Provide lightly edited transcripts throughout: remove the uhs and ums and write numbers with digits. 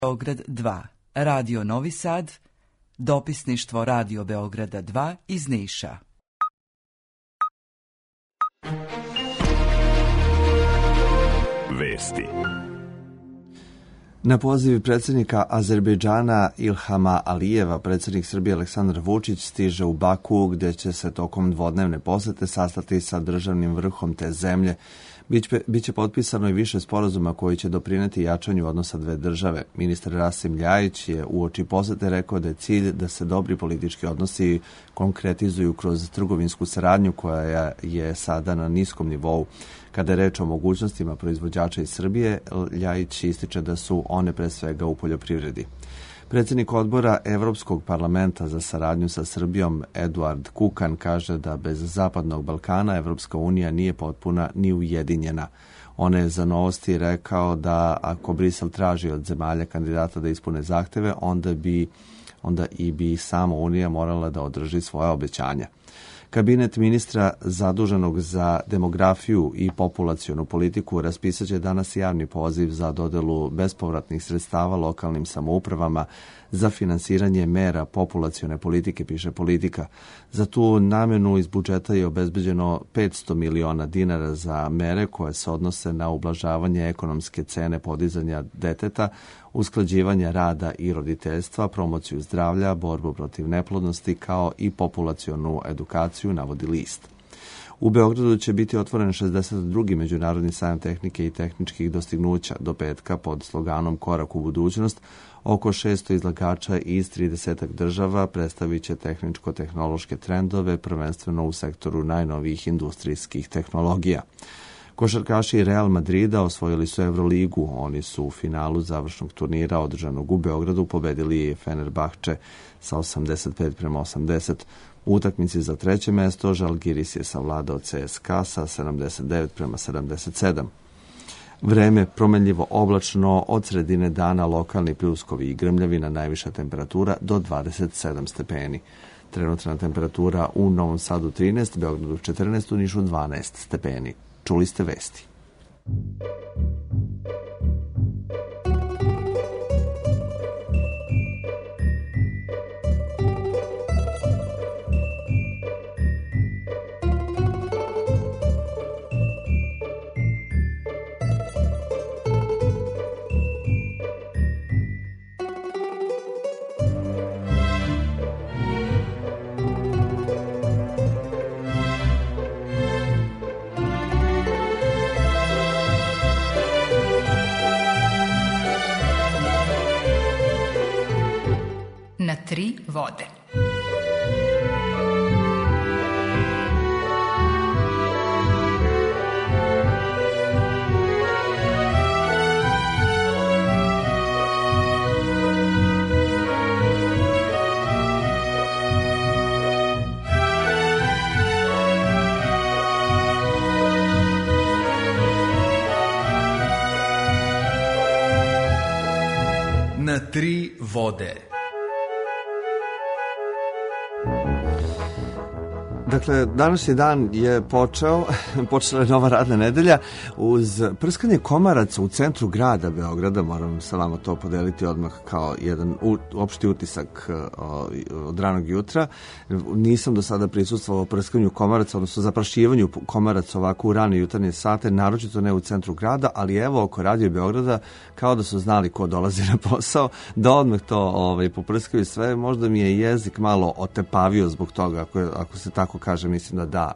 Beograd 2, Radio Novi Sad, dopisništvo Radio Beograda 2 iz Niša. Vesti. Na poziv predsjednika Azerbejdžana Ilhama Alijeva, predsjednik Srbije Aleksandar Vučić stiže u Baku, gdje će se tokom dvodnevne posete sastati sa državnim vrhom te zemlje. Biće potpisano i više sporazuma koji će doprineti jačanju odnosa dve države. Ministar Rasim Ljajić je uoči posete rekao da je cilj da se dobri politički odnosi konkretizuju kroz trgovinsku saradnju koja je sada na niskom nivou. Kada je reč o mogućnostima proizvođača iz Srbije, Ljajić ističe da su one pre svega u poljoprivredi. Predsjednik odbora Evropskog parlamenta za saradnju sa Srbijom Eduard Kukan kaže da bez Zapadnog Balkana Evropska unija nije potpuna ni ujedinjena. On je za Novosti rekao da ako Brisel traži od zemalja kandidata da ispune zahteve, onda bi sama Unija morala da održi svoja obećanja. Kabinet ministra zaduženog za demografiju i populacionu politiku raspisat će danas javni poziv za dodelu bespovratnih sredstava lokalnim samoupravama za finansiranje mera populacione politike, piše Politika. Za tu namenu iz budžeta je obezbeđeno 500 miliona dinara za mere koje se odnose na ublažavanje ekonomske cene podizanja deteta, usklađivanje rada i roditeljstva, promociju zdravlja, borbu protiv neplodnosti kao i populacionu edukaciju, navodi list. U Beogradu će biti otvoren 62. Međunarodni sajam tehnike i tehničkih dostignuća do petka pod sloganom Korak u budućnost. Oko 600 izlagača iz 30 država predstavit će tehničko-tehnološke trendove, prvenstveno u sektoru najnovijih industrijskih tehnologija. Košarkaši Real Madrida osvojili su Euroligu. Oni su u finalu završnog turnira održanog u Beogradu pobedili Fenerbahče sa 85-80. U utakmici za treće mesto Žalgiris je savladao CSKA sa 79-77. Vreme promenljivo oblačno, od sredine dana lokalni pljuskovi i grmljavina, najviša temperatura do 27 stepeni. Trenutna temperatura u Novom Sadu 13, Beogradu 14, u Nišu 12 stepeni. Čuli ste vesti. Na tri vode. Na tri vode. Dakle, današnji dan je počela je nova radna nedelja uz prskanje komaraca u centru grada Beograda. Moram sa vama to podeliti odmah kao jedan opšti utisak od ranog jutra. Nisam do sada prisustvovao prskanju komaraca, odnosno zaprašivanju komaraca ovako u rane jutarnje sate, naročito ne u centru grada, ali evo oko Radio Beograda kao da su znali ko dolazi na posao, da odmah to poprskaju sve. Možda mi je jezik malo otepavio zbog toga, ako se tako kaže, mislim da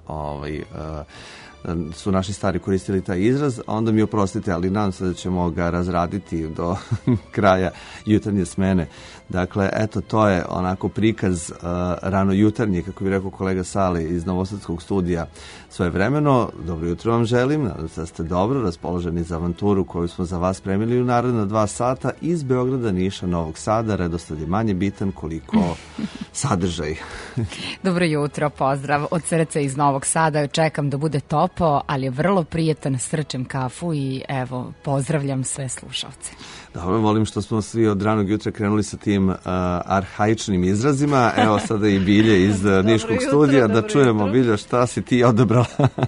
su naši stari koristili taj izraz, onda mi oprostite, ali nadam se da ćemo ga razraditi do kraja jutarnje smene. Dakle, eto, to je onako prikaz rano jutarnji, kako bi rekao kolega Sale iz Novosadskog studija svojevremeno. Dobro jutro vam želim, nadam se da ste dobro raspoloženi za avanturu koju smo za vas spremili u naredna 2 sata iz Beograda, Niša, Novog Sada. Redosled je manje bitan koliko sadržaj. Dobro jutro, pozdrav od srca iz Novog Sada. Čekam da bude topo, ali je vrlo prijetan, srčem kafu i evo, pozdravljam sve slušalce. Dobro, volim što smo svi od ranog jutra krenuli sa tim arhaičnim izrazima. Evo sada i Bilje iz Niškog studija, da čujemo, Bilje, šta si ti odabrala?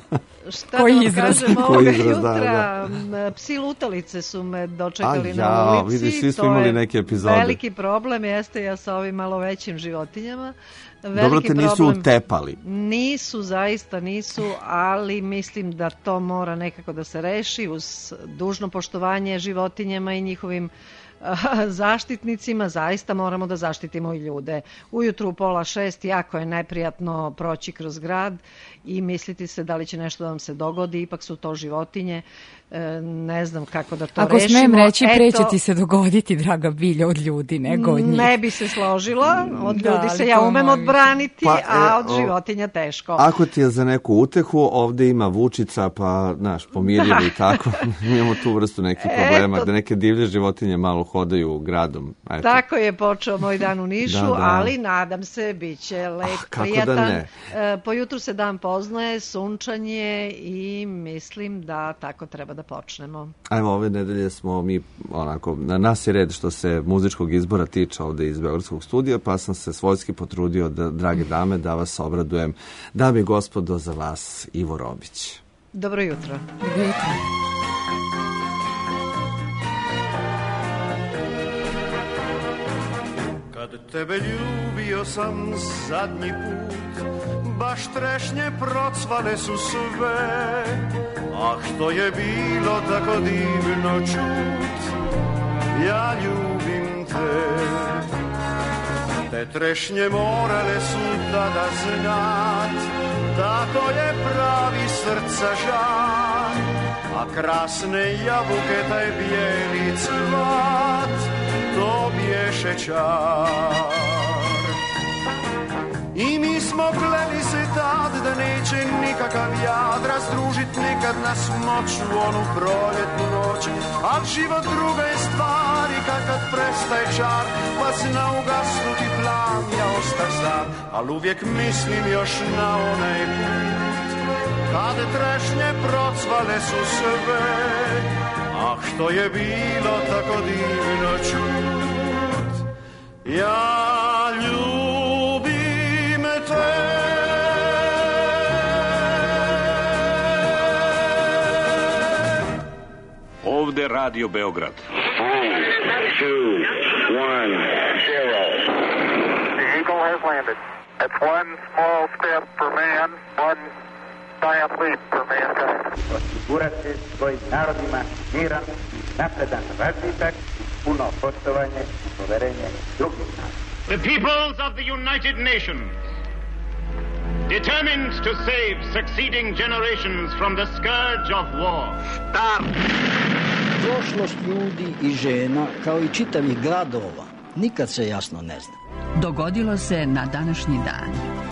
Šta koji izraz? Kažem, koji izraz, jutra, da. Psi lutalice su me dočekali na ulici. Vidiš, svi smo imali neke epizode. Veliki problem jeste ja sa ovim malo većim životinjama. Dobro te nisu utepali. Nisu, zaista nisu, ali mislim da to mora nekako da se reši uz dužno poštovanje životinjama i njihovim zaštitnicima. Zaista moramo da zaštitimo i ljude. Ujutru u 5:30 jako je neprijatno proći kroz grad i misliti se da li će nešto da vam se dogodi, ipak su to životinje. Ne znam kako da to Ako rešimo. Ako smem reći, pre će ti se dogoditi, draga Bilja, od ljudi, nego od njih. Ne bi se složila, od ljudi se ja umem odbraniti, a od životinja teško. Ako ti je za neku utehu, ovde ima Vučica, pa, znaš, pomirili tako. Imamo tu vrstu nekih problema, da neke divlje životinje malo hodaju gradom. Eto. Tako je počeo moj dan u Nišu, ali nadam se, bit će lep, prijatan. Po jutru se dan poznaje, sunčanje i mislim da tako treba da počnemo. Evo, ove nedelje smo mi, onako, na nas je red što se muzičkog izbora tiče ovde iz Beogradskog studija, pa sam se svojski potrudio, drage dame, da vas obradujem. Dame i gospodo, za vas Ivo Robić. Dobro jutro. Dobro jutro. Kad tebe ljubio sam zadnji put, baš trešnje procvale su sve. Ah, što je bilo tako divno čut, ja ljubim te. Te trešnje morale su tada znat, da to je pravi srca žar. A krasne jabuke, taj bijeli cvat, to bješe čar. I mi smo kleli se tad da neće nikakav jad razdružit nikad nas moću onu proljetnu noć. Al život druga je stvar i kad prestaje čar, pa zna ugasnuti plan, ja ostav sam. Al uvijek mislim još na onaj put, kad trešnje procvale su sve. Ah, što je bilo tako divno čut, ja ljubim te. Ovde Radio Beograd. 3, 2, 1, 0. The Eagle has landed. It's one small step for man, one giant leap for mankind. Osigurati svojim narodima miran, napredan razvitak, puno poštovanje i poverenje drugih naroda. The peoples of the United Nations, determined to save succeeding generations from the scourge of war. Start! Prošlost ljudi i žena, kao i čitavih gradova, nikad se jasno ne zna. Dogodilo se na današnji dan.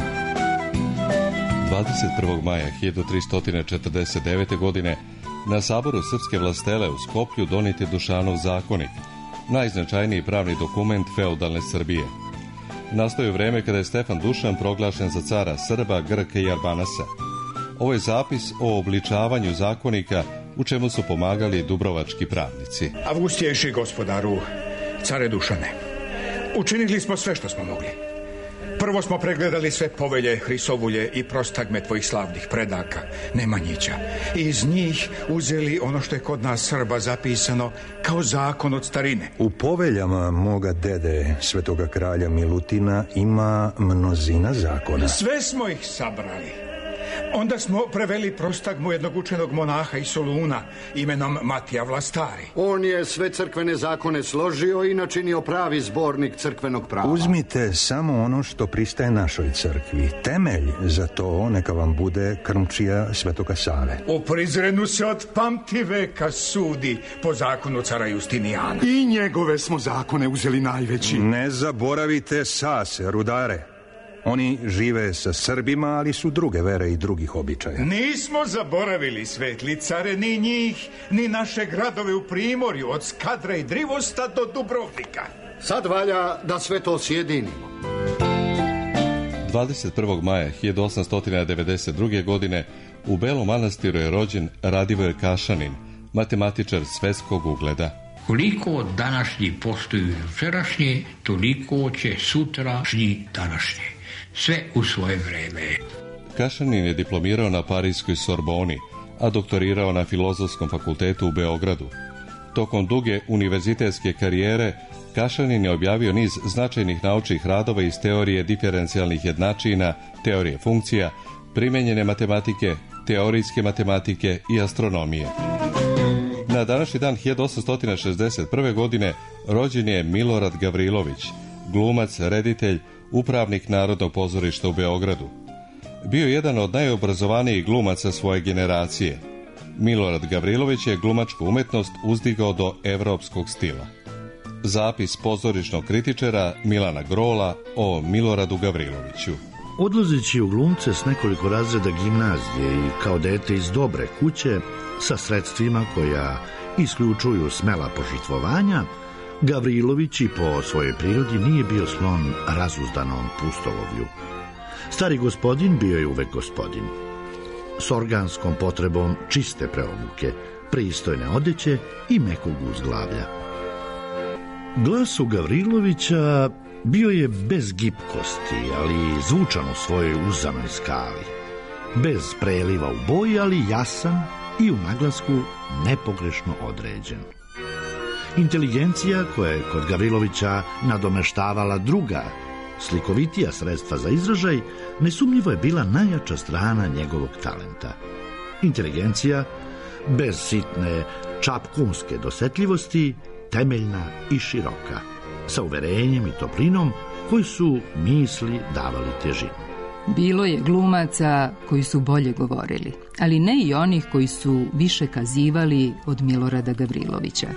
21. maja 1349. godine na saboru Srpske vlastele u Skoplju donet je Dušanov zakonik, najznačajniji pravni dokument feudalne Srbije. Nastao je vreme kada je Stefan Dušan proglašen za cara Srba, Grka i Albanasa. Ovo je zapis o obličavanju zakonika u čemu su pomagali dubrovački pravnici. Avgustijejši gospodaru, care Dušane, učinili smo sve što smo mogli. Prvo smo pregledali sve povelje, hrisovulje i prostagme tvojih slavnih predaka, Nemanjića. I iz njih uzeli ono što je kod nas Srba zapisano kao zakon od starine. U poveljama moga dede, svetoga kralja Milutina, ima mnozina zakona. Sve smo ih sabrali. Onda smo preveli prostagmu jednog učenog monaha iz Soluna imenom Matija Vlastari. On je sve crkvene zakone složio i načinio pravi zbornik crkvenog prava. Uzmite samo ono što pristaje našoj crkvi. Temelj za to neka vam bude krmčija Svetoga Save. U Prizrenu se od pamti veka sudi po zakonu cara Justinijana. I njegove smo zakone uzeli najveći. Ne zaboravite Sase, rudare. Oni žive sa Srbima, ali su druge vere i drugih običaja. Nismo zaboravili, svetli care, ni njih, ni naše gradove u Primorju, od Skadra i Drivosta do Dubrovnika. Sad valja da sve to sjedinimo. 21. maja 1892. godine u Belom Manastiru je rođen Radivoj Kašanin, matematičar svetskog ugleda. Koliko današnji postoju jučerašnji, toliko će sutrašnji današnji. Sve u svoje vreme. Kašanin je diplomirao na Parijskoj Sorboni, a doktorirao na Filozofskom fakultetu u Beogradu. Tokom duge univerzitetske karijere Kašanin je objavio niz značajnih naučnih radova iz teorije diferencijalnih jednačina, teorije funkcija, primenjene matematike, teorijske matematike i astronomije. Na današnji dan 1861. godine rođen je Milorad Gavrilović, glumac, reditelj, upravnik Narodnog pozorišta u Beogradu. Bio je jedan od najobrazovanijih glumaca svoje generacije. Milorad Gavrilović je glumačku umetnost uzdigao do evropskog stila. Zapis pozorišnog kritičara Milana Grola o Miloradu Gavriloviću. Odlazeći u glumce s nekoliko razreda gimnazije i kao dete iz dobre kuće, sa sredstvima koja isključuju smela požrtvovanja, Gavrilović i po svojoj prirodi nije bio sklon razuzdanom pustolovlju. Stari gospodin bio je uvek gospodin. S organskom potrebom čiste preobuke, pristojne odeće i mekog uzglavlja. Glas u Gavrilovića bio je bez gipkosti, ali zvučan u svojoj uzanoj skali. Bez preliva u boji, ali jasan i u naglasku nepogrešno određen. Inteligencija koja je kod Gavrilovića nadomeštavala druga, slikovitija sredstva za izražaj, nesumnjivo je bila najjača strana njegovog talenta. Inteligencija, bez sitne čapkunske dosetljivosti, temeljna i široka, sa uverenjem i toplinom koji su misli davali težinu. Bilo je glumaca koji su bolje govorili, ali ne i onih koji su više kazivali od Milorada Gavrilovića.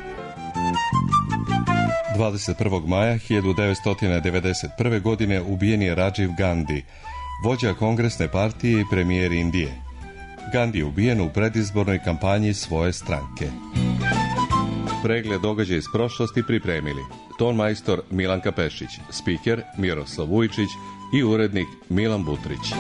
21. maja 1991. godine ubijen je Rajiv Gandhi, vođa Kongresne partije i premijer Indije. Gandhi je ubijen u predizbornoj kampanji svoje stranke. Pregled događaja iz prošlosti pripremili tonmajstor Milanka Pešić, spiker Miroslav Vujčić i urednik Milan Butrić.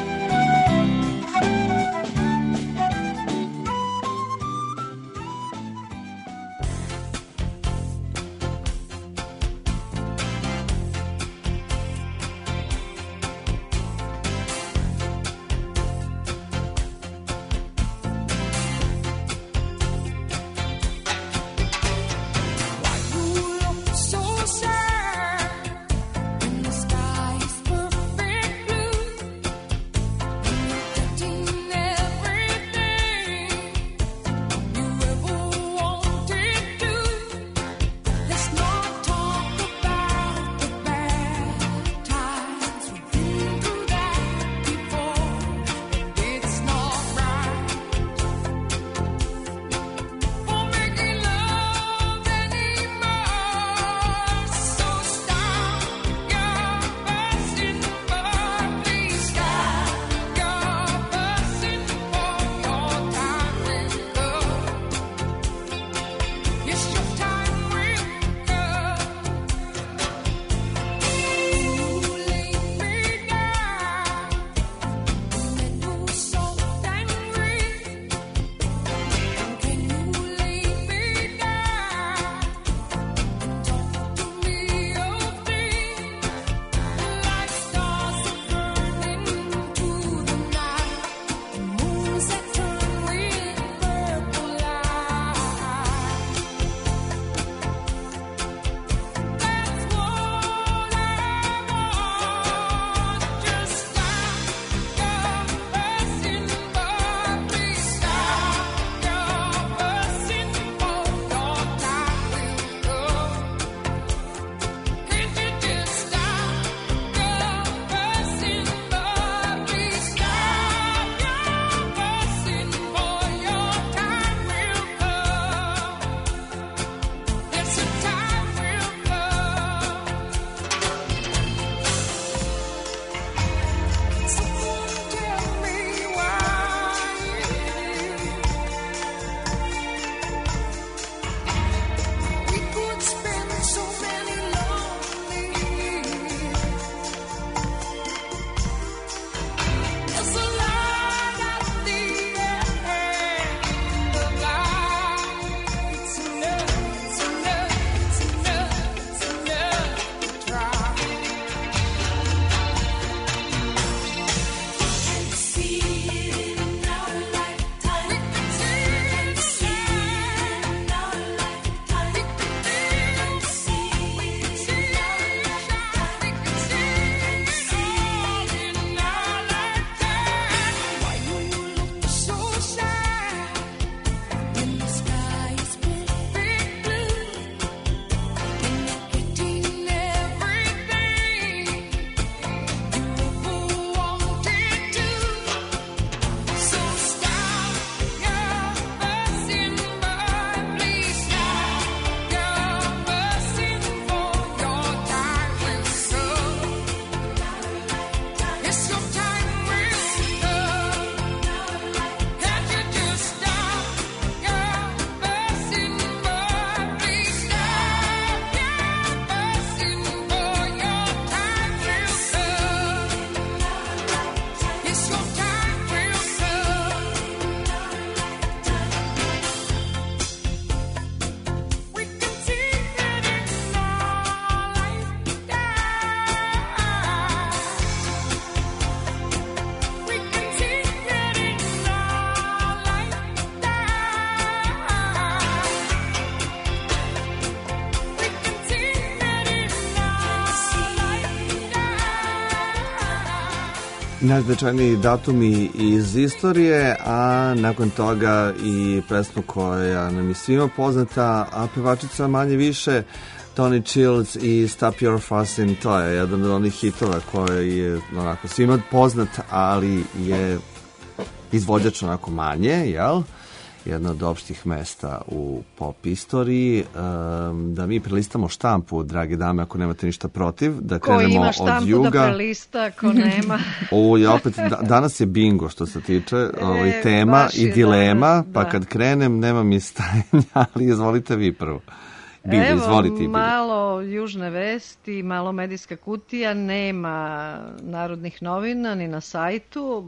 Najznačajniji datumi iz istorije, a nakon toga i pesma koja nam je svima poznata, a pevačica manje više Tony Childs i Stop Your Fussing. To je jedan od onih hitova koji je onako svima poznat, ali je izvođač onako manje, jel? Jedno od opštih mesta u pop istoriji. Da mi prelistamo štampu, drage dame, ako nemate ništa protiv, da krenemo od juga. Ko ima štampu da prelista, ko nema. Danas je bingo što se tiče tema i dilema, pa kad krenem nema mi stajanja, ali izvolite vi prvo. Bilje, izvolite. Malo južne vesti, malo medijska kutija, nema Narodnih novina ni na sajtu,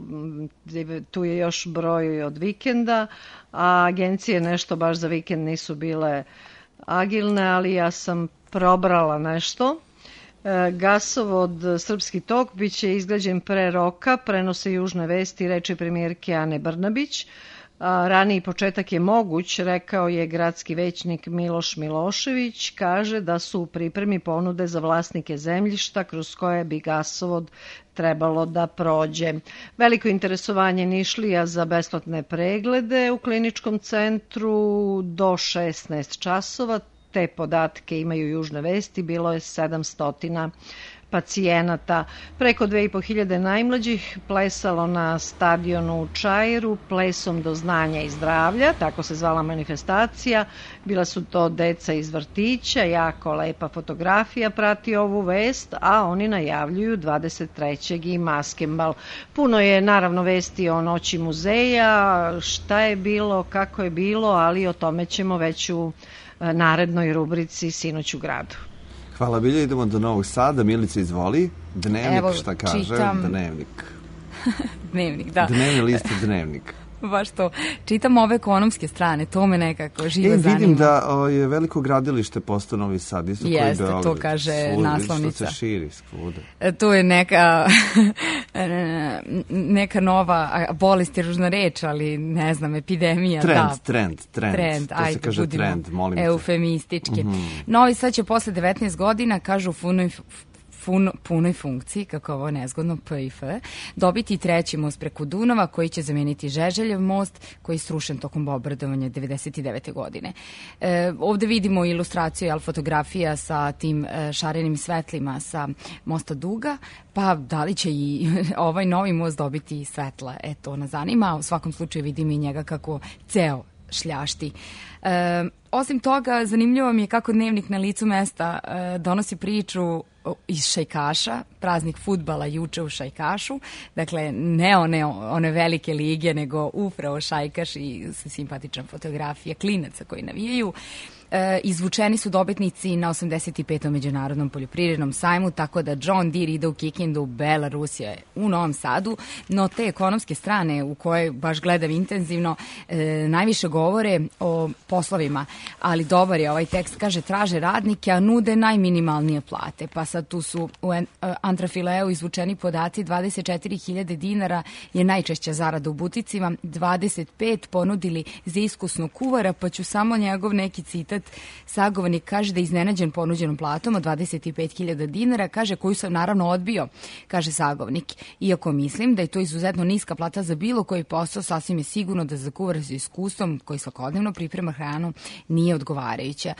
tu je još broj od vikenda, a agencije nešto baš za vikend nisu bile agilne, ali ja sam probrala nešto. Gasovod Srpski tok biće izgrađen pre roka, prenose južne vesti, reči premijerke Ane Brnabić. Raniji početak je moguć, rekao je gradski većnik Miloš Milošević, kaže da su u pripremi ponude za vlasnike zemljišta kroz koje bi gasovod trebalo da prođe. Veliko interesovanje Nišlija za besplatne preglede u kliničkom centru do 16 časova. Te podatke imaju južne vesti, bilo je 700 pacijenata. Preko 2500 najmlađih plesalo na stadionu u Čairu plesom do znanja i zdravlja, tako se zvala manifestacija. Bila su to deca iz vrtića, jako lepa fotografija prati ovu vest, a oni najavljuju 23. i maskembal. Puno je naravno vesti o noći muzeja, šta je bilo, kako je bilo, ali o tome ćemo već u narednoj rubrici Sinoć u gradu. Hvala Bilja, idemo do Novog Sada. Milica, izvoli. Dnevnik, evo, šta kaže? Čitam. Dnevnik. Dnevnik, da. Dnevni list je Dnevnik. Baš to. Čitam ove ekonomske strane, to me nekako živo zanima. Vidim da je veliko gradilište postao Novi Sad, isto koji Beograd. Jeste, to kaže naslovnica. Što se širi svuda. To je neka nova bolest je ružna reč, ali ne znam, epidemija. Trend. To ajde, se kaže trend, molim te. Eufemistički. Novi Sad će posle 19 godina, kažu punoj funkciji, kako ovo nezgodno, PIF, dobiti treći most preko Dunava koji će zameniti Žeželjev most koji je srušen tokom bombardovanja 1999. godine. Ovde vidimo ilustraciju, fotografija sa tim šarenim svetlima sa mosta Duga, pa da li će i ovaj novi most dobiti svetla? To nas zanima, u svakom slučaju vidim i njega kako ceo šljašti. Osim toga, zanimljivo mi je kako Dnevnik na licu mesta donosi priču iz Šajkaša, praznik fudbala juče u Šajkašu, dakle ne one velike lige, nego upravo Šajkaš i simpatična fotografija klinaca koji navijaju. Izvučeni su dobitnici na 85. međunarodnom poljoprivrednom sajmu, tako da John Deere ide u Kikindu, Belarusija je u Novom Sadu, no te ekonomske strane u koje baš gledam intenzivno najviše govore o poslovima, ali dobar je ovaj tekst, kaže traže radnike, a nude najminimalnije plate, pa sad tu su u Antrafileu izvučeni podaci 24.000 dinara je najčešća zarada u buticima, 25 ponudili za iskusnog kuvara, pa ću samo njegov neki citat. Sagovornik kaže da je iznenađen ponuđenom platom od 25.000 dinara, kaže koju sam naravno odbio, kaže sagovornik. Iako mislim da je to izuzetno niska plata za bilo koji posao, sasvim je sigurno da za kuvara sa iskustvom koji svakodnevno priprema hranu nije odgovarajuća.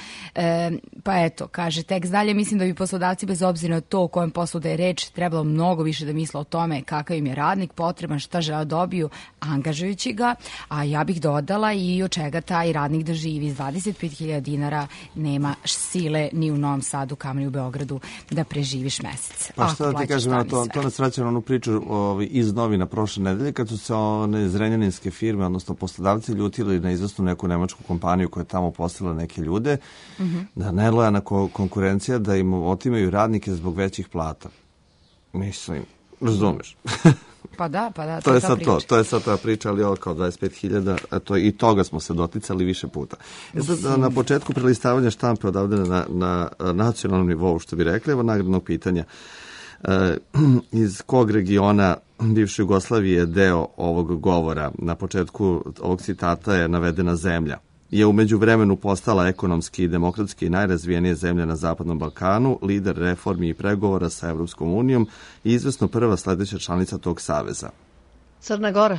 Pa eto, kaže tekst dalje, mislim da bi poslodavci bez obzira na to o kojem poslu da je reč trebalo mnogo više da misle o tome kakav im je radnik potreban, šta žele dobiju, angažujući ga, a ja bih dodala i od čega taj radnik da živi. Iz 25.000 dinara nema sile ni u Novom Sadu, kamoli u Beogradu da preživiš mesec. Pa šta da ti kažem, to nas vraća na onu priču iz novina prošle nedelje, kad su se one zrenjaninske firme, odnosno poslodavci ljutili na izvesnu neku nemačku kompaniju koja je tamo poslala neke ljude, da nelojana konkurencija, da im otimaju radnike zbog većih plata. Mislim, razumeš? Pa da, to je sad priča. To je sad ta priča, ali ovo kao 25.000, i toga smo se doticali više puta. Sad, na početku prelistavanja štampe odavde na nacionalnom nivou, što bi rekli, evo nagradnog pitanja. Iz kog regiona bivše Jugoslavije je deo ovog govora? Na početku ovog citata je navedena zemlja. je u međuvremenu postala ekonomski i demokratski najrazvijenija zemlja na Zapadnom Balkanu, lider reformi i pregovora sa Evropskom unijom i izvesno prva sledeća članica tog saveza. Crna Gora.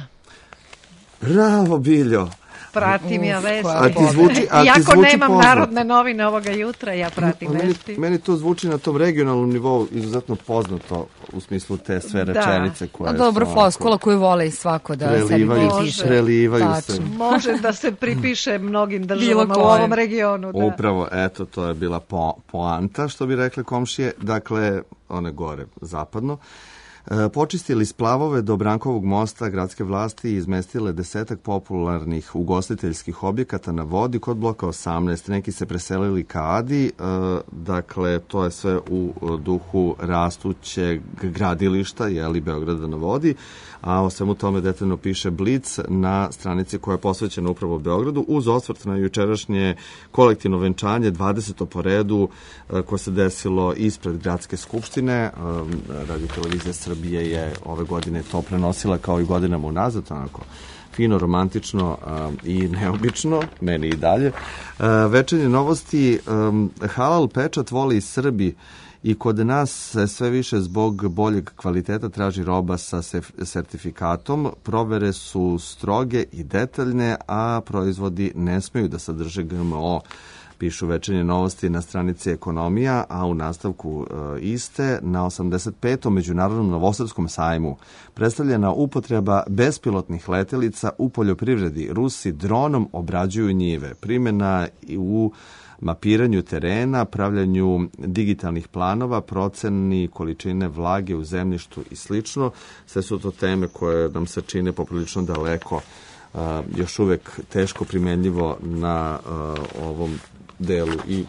Bravo, Biljo! Pratim ja vesti. Iako nemam poznat. Narodne novine ovoga jutra, ja pratim vesti. Meni to zvuči na tom regionalnom nivou izuzetno poznato u smislu te sve rečenice koje dobro, floskula koju vole svako da sebi pripiše. Prelivaju se. Može da se pripiše mnogim državama u ovom regionu. Da. Upravo, eto, to je bila poanta, što bi rekle komšije. Dakle, one gore, zapadno. Počistili splavove do Brankovog mosta gradske vlasti i izmestile 10 popularnih ugostiteljskih objekata na vodi kod bloka 18. Neki se preselili ka Adi, dakle to je sve u duhu rastućeg gradilišta, Beograda na vodi, a o svemu tome detaljno piše Blic na stranici koja je posvećena upravo Beogradu, uz osvrt na jučerašnje kolektivno venčanje, 20. po redu, koje se desilo ispred Gradske skupštine. Radio televizija Srbije je ove godine to prenosila kao i godinama unazad, onako fino, romantično i neobično, meni i dalje. Večernje novosti, halal pečat voli i Srbi i kod nas se sve više zbog boljeg kvaliteta traži roba sa sertifikatom. Provere su stroge i detaljne, a proizvodi ne smeju da sadrže GMO, pišu Večernje novosti na stranici Ekonomija, a u nastavku iste na 85. Međunarodnom novosadskom sajmu predstavljena upotreba bespilotnih letelica u poljoprivredi. Rusi dronom obrađuju njive. Primjena u mapiranju terena, pravljanju digitalnih planova, proceni količine vlage u zemljištu i slično. Sve su to teme koje nam se čine poprilično daleko, još uvek teško primenljivo na ovom delu i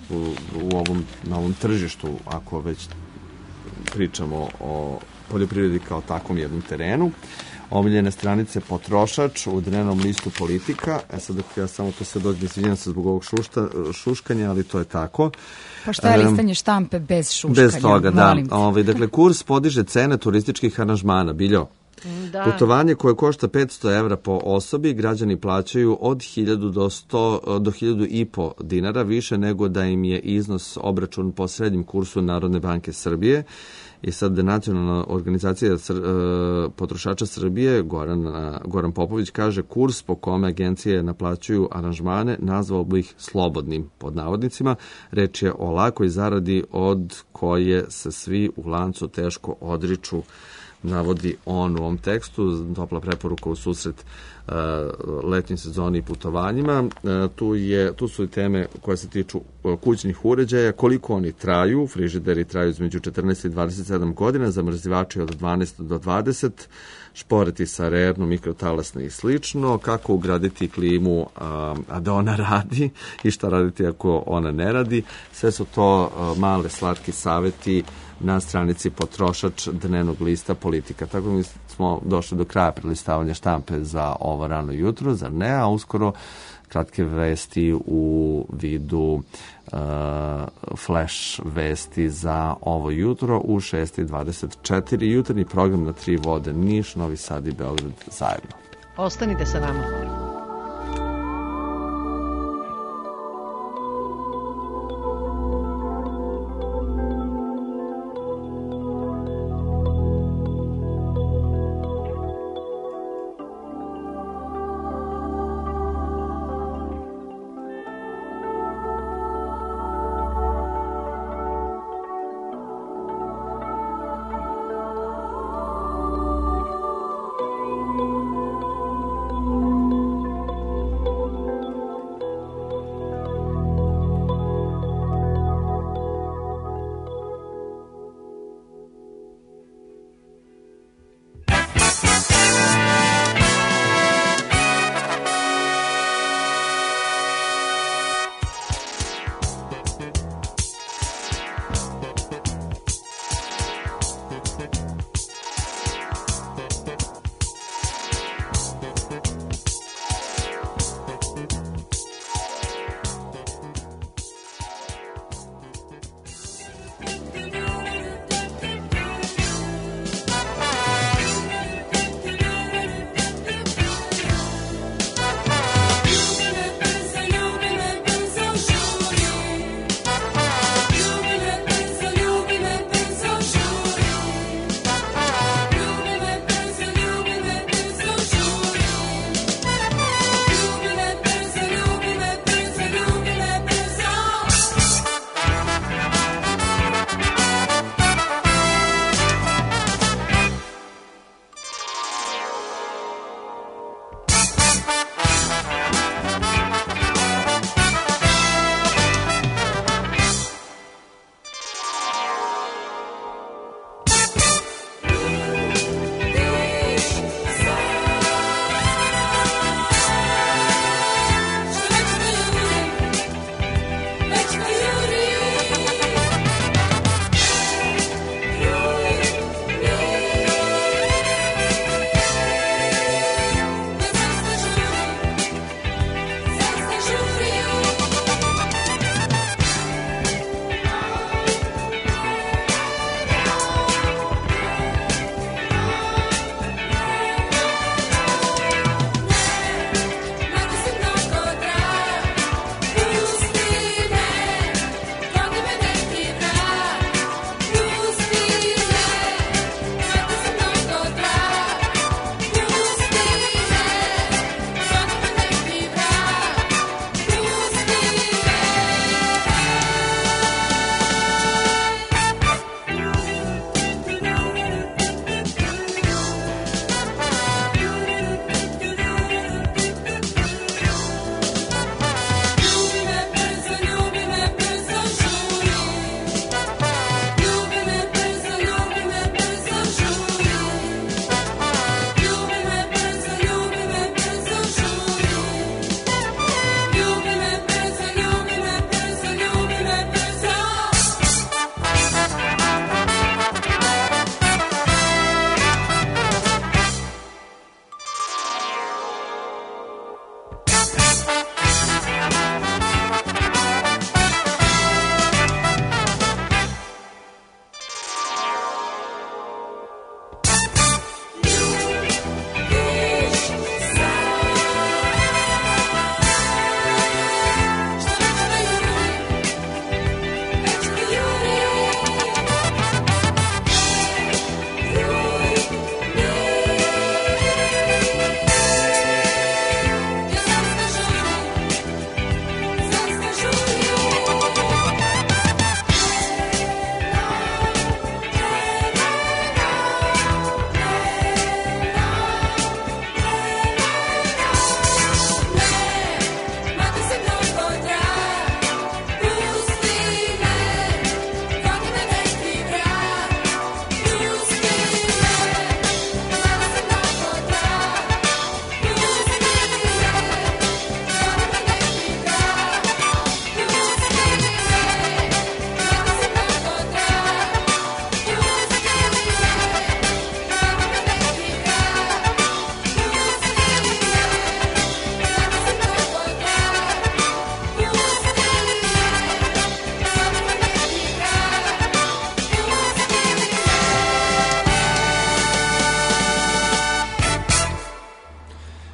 na ovom tržištu, ako već pričamo o poljoprivredi kao takvom jednom terenu. Omiljene stranice Potrošač u dnevnom listu Politika. Sad dok ja samo to se dođem, izvinjam se zbog ovog šuškanja, ali to je tako. Pa šta je listanje štampe bez šuškanja? Bez toga, da. Dakle, kurs podiže cene turističkih aranžmana. Biljo? Da. Putovanje koje košta 500 evra po osobi, građani plaćaju od 1000 do 1500 dinara, više nego da im je iznos obračun po srednjem kursu Narodne banke Srbije. I sad Nacionalna organizacija potrošača Srbije, Goran Popović, kaže kurs po kome agencije naplaćuju aranžmane nazvao bi ih slobodnim, pod navodnicima. Reč je o lakoj zaradi od koje se svi u lancu teško odriču, navodi on u ovom tekstu. Topla preporuka u susret letnjoj sezoni i putovanjima. Tu su i teme koje se tiču kućnih uređaja, koliko oni traju. Frižideri traju između 14 i 27 godina, zamrzivači od 12 do 20, šporeti sa rernom, mikrotalasne i slično, kako ugraditi klimu a da ona radi i šta raditi ako ona ne radi. Sve su to male slatki saveti na stranici Potrošač dnevnog lista Politika. Tako mi smo došli do kraja prelistavanja štampe za ovo rano jutro, zar ne? A uskoro kratke vesti u vidu flash vesti za ovo jutro u 6:24. Jutarnji program na 3 vode, Niš, Novi Sad i Beograd zajedno. Ostanite sa nama.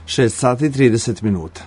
6 sati i 30 minuta.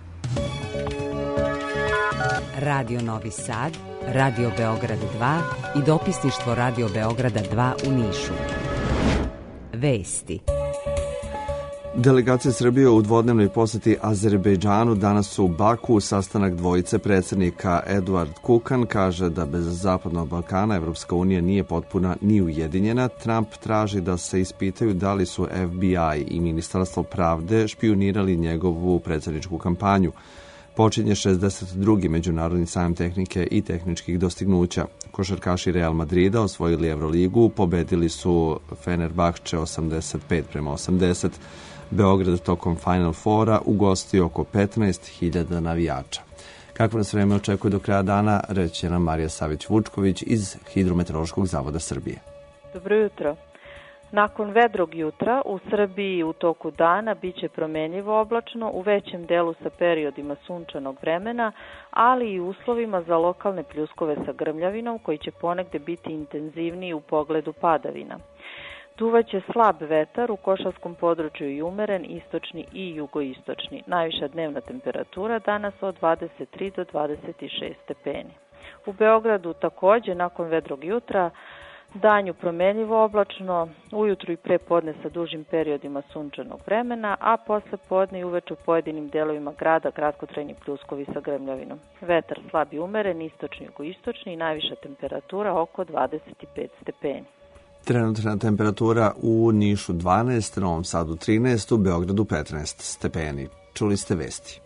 Radio Novi Sad, Radio Beograd 2 i dopisništvo Radio Beograda 2 u Nišu. Vesti. Delegacija Srbije u dvodnevnoj poseti Azerbejdžanu danas su u Baku. Sastanak dvojice predsjednika Eduard Kukan kaže da bez Zapadnog Balkana Evropska unija nije potpuna ni ujedinjena. Trump traži da se ispitaju da li su FBI i Ministarstvo pravde špijunirali njegovu predsjedničku kampanju. Počinje 62. Međunarodni sajam tehnike i tehničkih dostignuća. Košarkaši Real Madrida osvojili Euroligu, pobedili su Fenerbahče 85-80. Beograd tokom Final Fora ugostio oko 15.000 navijača. Kakvo nas vreme očekuje do kraja dana, reći će nam Marija Savić-Vučković iz Hidrometeorološkog zavoda Srbije. Dobro jutro. Nakon vedrog jutra u Srbiji u toku dana biće promenljivo oblačno u većem delu sa periodima sunčanog vremena, ali i uslovima za lokalne pljuskove sa grmljavinom koji će ponegde biti intenzivniji u pogledu padavina. Duvaće slab vetar, u košarskom području i umeren, istočni i jugoistočni. Najviša dnevna temperatura danas od 23 do 26 stepeni. U Beogradu takođe nakon vedrog jutra danju promenljivo oblačno, ujutru i pre podne sa dužim periodima sunčanog vremena, a posle podne i uveče u pojedinim delovima grada kratkotrajni pljuskovi sa grmljavinom. Vetar slab i umeren, istočni, jugoistočni i najviša temperatura oko 25 stepeni. Trenutna temperatura u Nišu 12, Novom Sadu 13, u Beogradu 15 stepeni. Čuli ste vesti.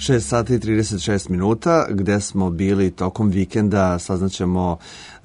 6 sati i 36 minuta, gde smo bili tokom vikenda, saznaćemo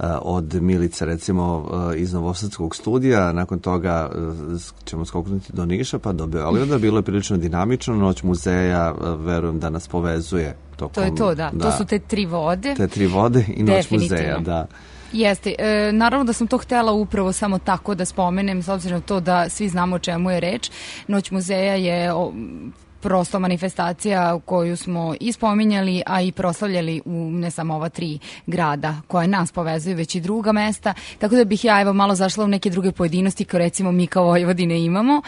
od Milice, recimo, iz Novosadskog studija, nakon toga ćemo skoknuti do Niša, pa do Beograda. Bilo je prilično dinamično, Noć muzeja, verujem da nas povezuje. Tokom, to je to, da. To su te tri vode. Te tri vode i Noć muzeja, da. Jeste. Naravno da sam to htela upravo samo tako da spomenem, s obzirom na to da svi znamo o čemu je reč. Noć muzeja je prosto manifestacija koju smo i spominjali, a i proslavljali u ne samo ova tri grada koje nas povezuju, već i druga mesta. Tako da bih ja evo malo zašla u neke druge pojedinosti koje recimo mi kao Vojvodine imamo.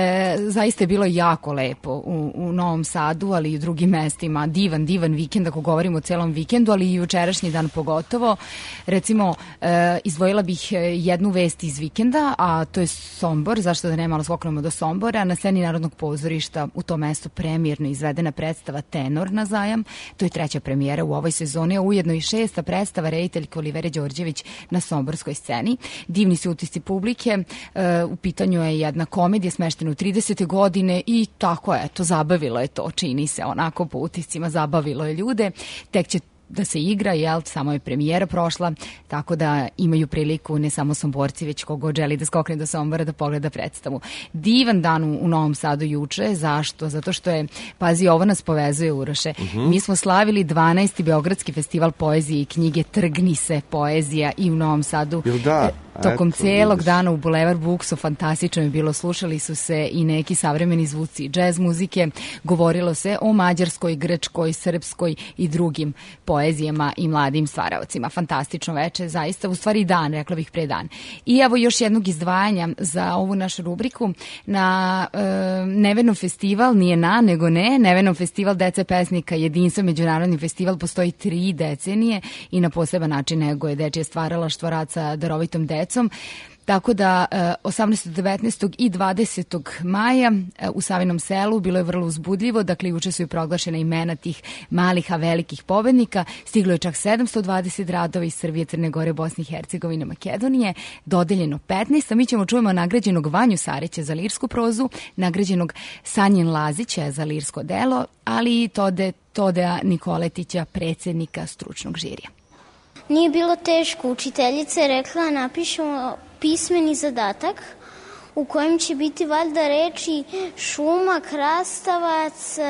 Zaista je bilo jako lepo u Novom Sadu, ali i u drugim mestima. Divan vikend, ako govorimo o celom vikendu, ali i jučerašnji dan pogotovo. Recimo, izdvojila bih jednu vest iz vikenda, a to je Sombor. Zašto da ne malo skoknemo do Sombora? Na sceni Narodnog pozorišta u tom mestu premijerno izvedena predstava Tenor na zajam. To je treća premijera u ovoj sezoni, a ujedno i šesta predstava rediteljke Olivere Đorđević na somborskoj sceni. Divni su utisci publike. U pitanju je jedna komedija smeštena u 30. godine i tako je, to zabavilo je to, čini se onako po utiscima, zabavilo je ljude. Tek će da se igra, jel, samo je premijera prošla, tako da imaju priliku ne samo Somborci, već kogod želi da skokne do Sombora da pogleda predstavu. Divan dan u Novom Sadu juče, zašto? Zato što je, pazi, ovo nas povezuje, Uroše. Mi smo slavili 12. Beogradski festival poezije i knjige Trgni se poezija i u Novom Sadu. Tokom celog dana u Bulevar Bukso, fantastično je bilo, slušali su se i neki savremeni zvuci džez muzike, govorilo se o mađarskoj, grčkoj, srpskoj i drugim poezijama i mladim stvaraocima. Fantastično veče, zaista, u stvari dan, rekla bih pre dan. I evo još jednog izdvajanja za ovu našu rubriku. Na Nevenom festival, nije nego Nevenom festival dece pesnika, jedinstven međunarodni festival, postoji 3 decenije i na poseban način nego je dečije stvaralaštvo rad sa darovitom decom. Tako da 18. 19. i 20. maja u Savinom selu bilo je vrlo uzbudljivo, dakle juče su i proglašena imena tih malih, a velikih pobednika. Stiglo je čak 720 radova iz Srbije, Crne Gore, Bosne i Hercegovine, Makedonije, dodeljeno 15, a mi ćemo čujemo nagrađenog Vanju Sarića za lirsku prozu, nagrađenog Sanjin Lazića za lirsko delo, ali i Todea Nikoletića, predsjednika stručnog žirija. Nije bilo teško, učiteljica je rekla napišemo pismeni zadatak u kojem će biti valjda reči šuma, krastavac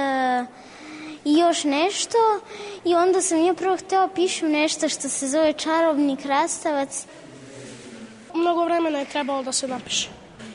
i još nešto. I onda sam ja prvo htela pišem nešto što se zove čarobni krastavac. Mnogo vremena je trebalo da se napiše.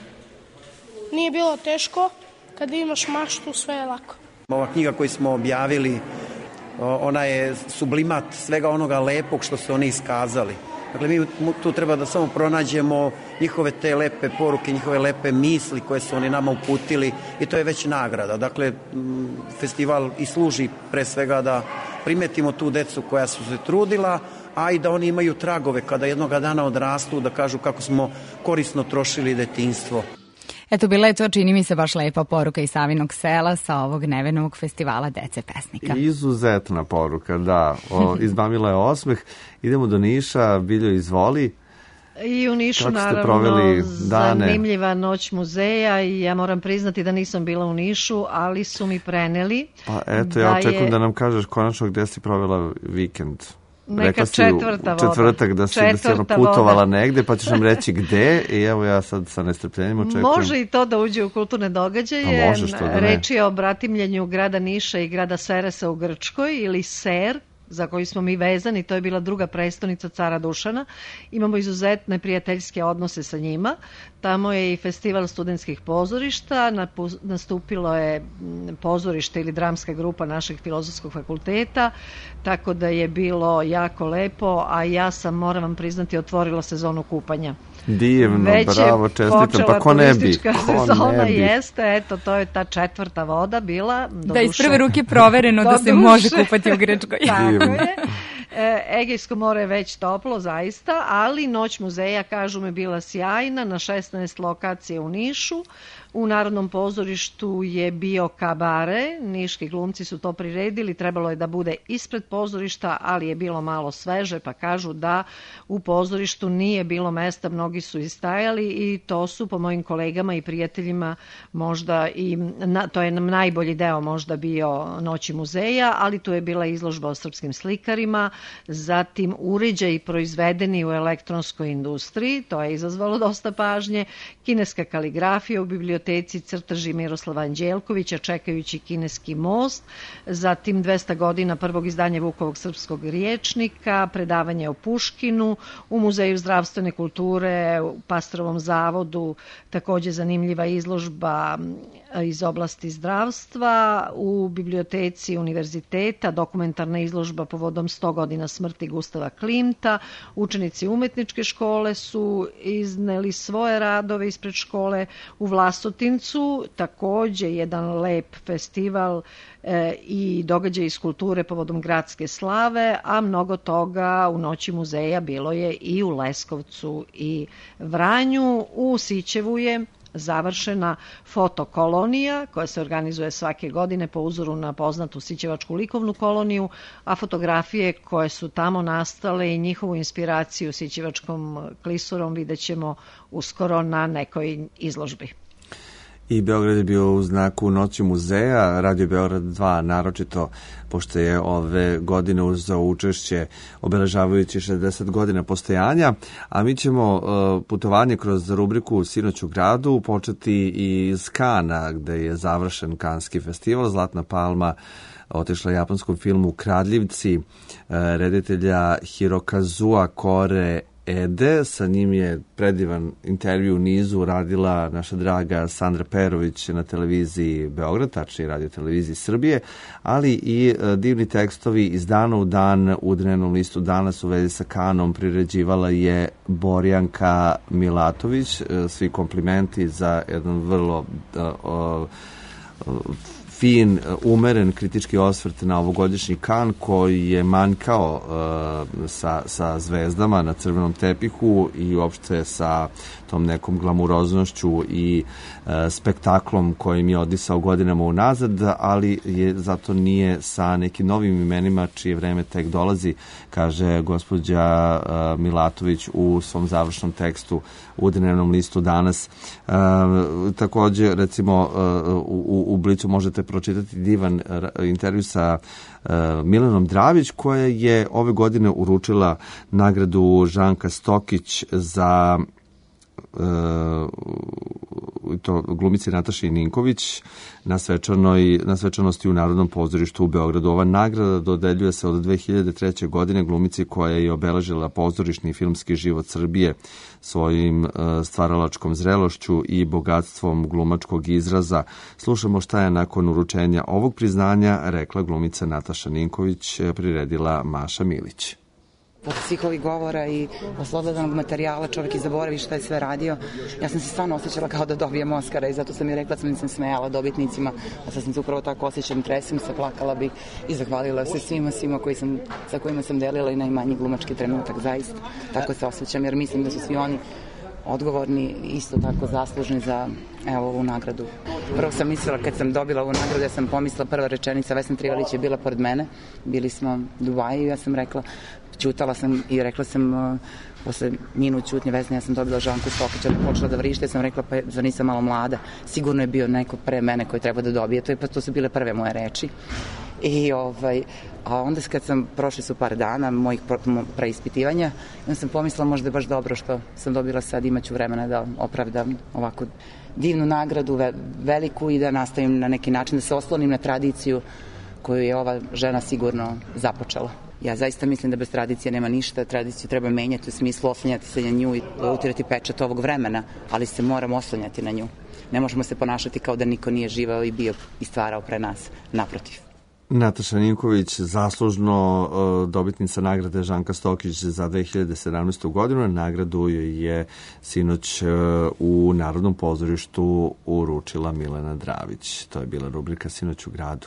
Nije bilo teško, kad imaš maštu sve je lako. Ova knjiga koju smo objavili, ona je sublimat svega onoga lepog što su oni iskazali. Dakle, mi tu treba da samo pronađemo njihove te lepe poruke, njihove lepe misli koje su oni nama uputili i to je već nagrada. Dakle, festival i služi pre svega da primetimo tu decu koja su se trudila, a i da oni imaju tragove kada jednoga dana odrastu, da kažu kako smo korisno trošili detinjstvo. Eto, bila je to, čini mi se, baš lepa poruka iz Savinog sela sa ovog Nevenog festivala dece pesnika. Izuzetna poruka, da. Izbamila je osmeh. Idemo do Niša. Biljo, izvoli. I u Nišu, naravno, zanimljiva Noć muzeja i ja moram priznati da nisam bila u Nišu, ali su mi preneli. Pa eto, ja očekujem da nam kažeš konačno gdje si provela vikend. Neka četvrtak da si putovala negde, pa ćeš nam reći gde i evo ja sad sa nestrpljenjem očekujem. Može i to da uđe u kulturne događaje. Može, što da ne. Reč je o bratimljenju grada Niša i grada Seresa u Grčkoj ili Ser, za koju smo mi vezani, to je bila druga prestonica cara Dušana. Imamo izuzetne prijateljske odnose sa njima. Tamo je i festival studentskih pozorišta, nastupilo je pozorište ili dramska grupa našeg filozofskog fakulteta, tako da je bilo jako lepo, a ja sam, moram vam priznati, otvorila sezonu kupanja. Divno, bravo, čestitam, pa ko ne bi? Sezona jeste, eto, to je ta 4. voda bila. Da, iz prve ruke provereno da se može kupati u Grčkoj. Tako je. Egejsko more je već toplo, zaista, ali Noć muzeja, kažu me, bila sjajna na 16 lokacije u Nišu. U Narodnom pozorištu je bio kabare, niški glumci su to priredili, trebalo je da bude ispred pozorišta, ali je bilo malo sveže, pa kažu da u pozorištu nije bilo mesta, mnogi su istajali i to su po mojim kolegama i prijateljima možda i, to je nam najbolji deo možda bio Noći muzeja, ali tu je bila izložba o srpskim slikarima, zatim uređaji proizvedeni u elektronskoj industriji, to je izazvalo dosta pažnje, kineska kaligrafija u biblioteci, crteži Miroslava Anđelkovića čekajući kineski most, zatim 200 godina prvog izdanja Vukovog srpskog riječnika, predavanje o Puškinu, u Muzeju zdravstvene kulture, u Pastorovom zavodu, takođe zanimljiva izložba iz oblasti zdravstva, u biblioteci univerziteta, dokumentarna izložba povodom 100 godina smrti Gustava Klimta, učenici umetničke škole su izneli svoje radove ispred škole u Vlasotincu, takođe jedan lep festival i događaj iz kulture povodom gradske slave, a mnogo toga u Noći muzeja bilo je i u Leskovcu i Vranju. U Sićevu je završena fotokolonija koja se organizuje svake godine po uzoru na poznatu Sićevačku likovnu koloniju, a fotografije koje su tamo nastale i njihovu inspiraciju Sićevačkom klisurom vidjet ćemo uskoro na nekoj izložbi. I Beograd je bio u znaku Noći muzeja, Radio Beograd 2 naročito, pošto je ove godine uzeo učešće obeležavajući 60 godina postojanja, a mi ćemo putovanje kroz rubriku Sinoć u gradu početi iz Kana, gde je završen Kanski festival. Zlatna palma otišla japanskom filmu Kradljivci reditelja Hirokazua Kore Ede. Sa njim je predivan intervju u nizu radila naša draga Sandra Perović na televiziji Beograd, tačnije radio televiziji Srbije, ali i divni tekstovi iz dana u dan u dnevnom listu Danas u vezi sa Kanom priređivala je Borjanka Milatović. Svi komplimenti za jedan vrlo fin, umeren kritički osvrt na ovogodišnji Kan koji je manjkao sa zvezdama na crvenom tepihu i uopšte sa tom nekom glamuroznošću i spektaklom kojim je odisao godinama unazad, ali je zato nije sa nekim novim imenima čije vreme tek dolazi, kaže gospođa Milatović u svom završnom tekstu u dnevnom listu Danas. Takođe, recimo, u Blicu možete pročitati divan intervju sa Milanom Dravić, koja je ove godine uručila nagradu Žanka Stokić za to glumici Nataši Ninković na svečanosti u Narodnom pozorištu u Beogradu. Ova nagrada dodeljuje se od 2003. godine glumici koja je obeležila pozorišni i filmski život Srbije svojim stvaralačkom zrelošću i bogatstvom glumačkog izraza. Slušamo šta je nakon uručenja ovog priznanja rekla glumica Nataša Ninković, priredila Maša Milić. Od svih ovih govora i oslobodanog materijala čovjek i zaboravi šta je sve radio. Ja sam se stvarno osjećala kao da dobijem Oskara i zato sam i rekla, sam smejala dobitnicima, a sad sam se upravo tako osjećam, tresem se, plakala bih i zahvalila se svima sa kojima sam delila i najmanji glumački trenutak, zaista. Tako se osjećam jer mislim da su svi oni odgovorni, isto tako zaslužni za ovu nagradu. Prvo sam mislila, kad sam dobila ovu nagradu, ja sam pomislila, prva rečenica, Vesna Trivalić je bila pored mene, bili smo u Dubaju i ja sam rekla, ćutala sam i rekla sam posle minut ćutnje, Vesna, ja sam dobila Žanku Stokića, počela da vrište, sam rekla, pa zar nisam malo mlada, sigurno je bio neko pre mene koji treba da dobije, to su bile prve moje reči. A onda kad sam, prošli su par dana mojih preispitivanja, onda sam pomislila možda je baš dobro što sam dobila sad, imaću vremena da opravdam ovako divnu nagradu, veliku, i da nastavim na neki način, da se oslonim na tradiciju koju je ova žena sigurno započela. Ja zaista mislim da bez tradicije nema ništa, tradiciju treba menjati u smislu oslanjati se na nju i utirati pečat ovog vremena, ali se moramo oslanjati na nju. Ne možemo se ponašati kao da niko nije živao i bio i stvarao pre nas, naprotiv. Nataša Ninković, zaslužno dobitnica nagrade Žanka Stokić za 2017. godinu. Nagradu je sinoć u Narodnom pozorištu uručila Milena Dravić. To je bila rubrika Sinoć u gradu.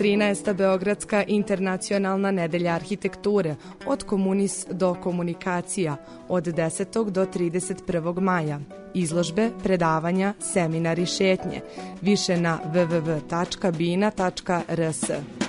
13. Beogradska internacionalna nedelja arhitekture od komunis do komunikacija od 10. do 31. maja. Izložbe, predavanja, seminari, šetnje. Više na www.bina.rs.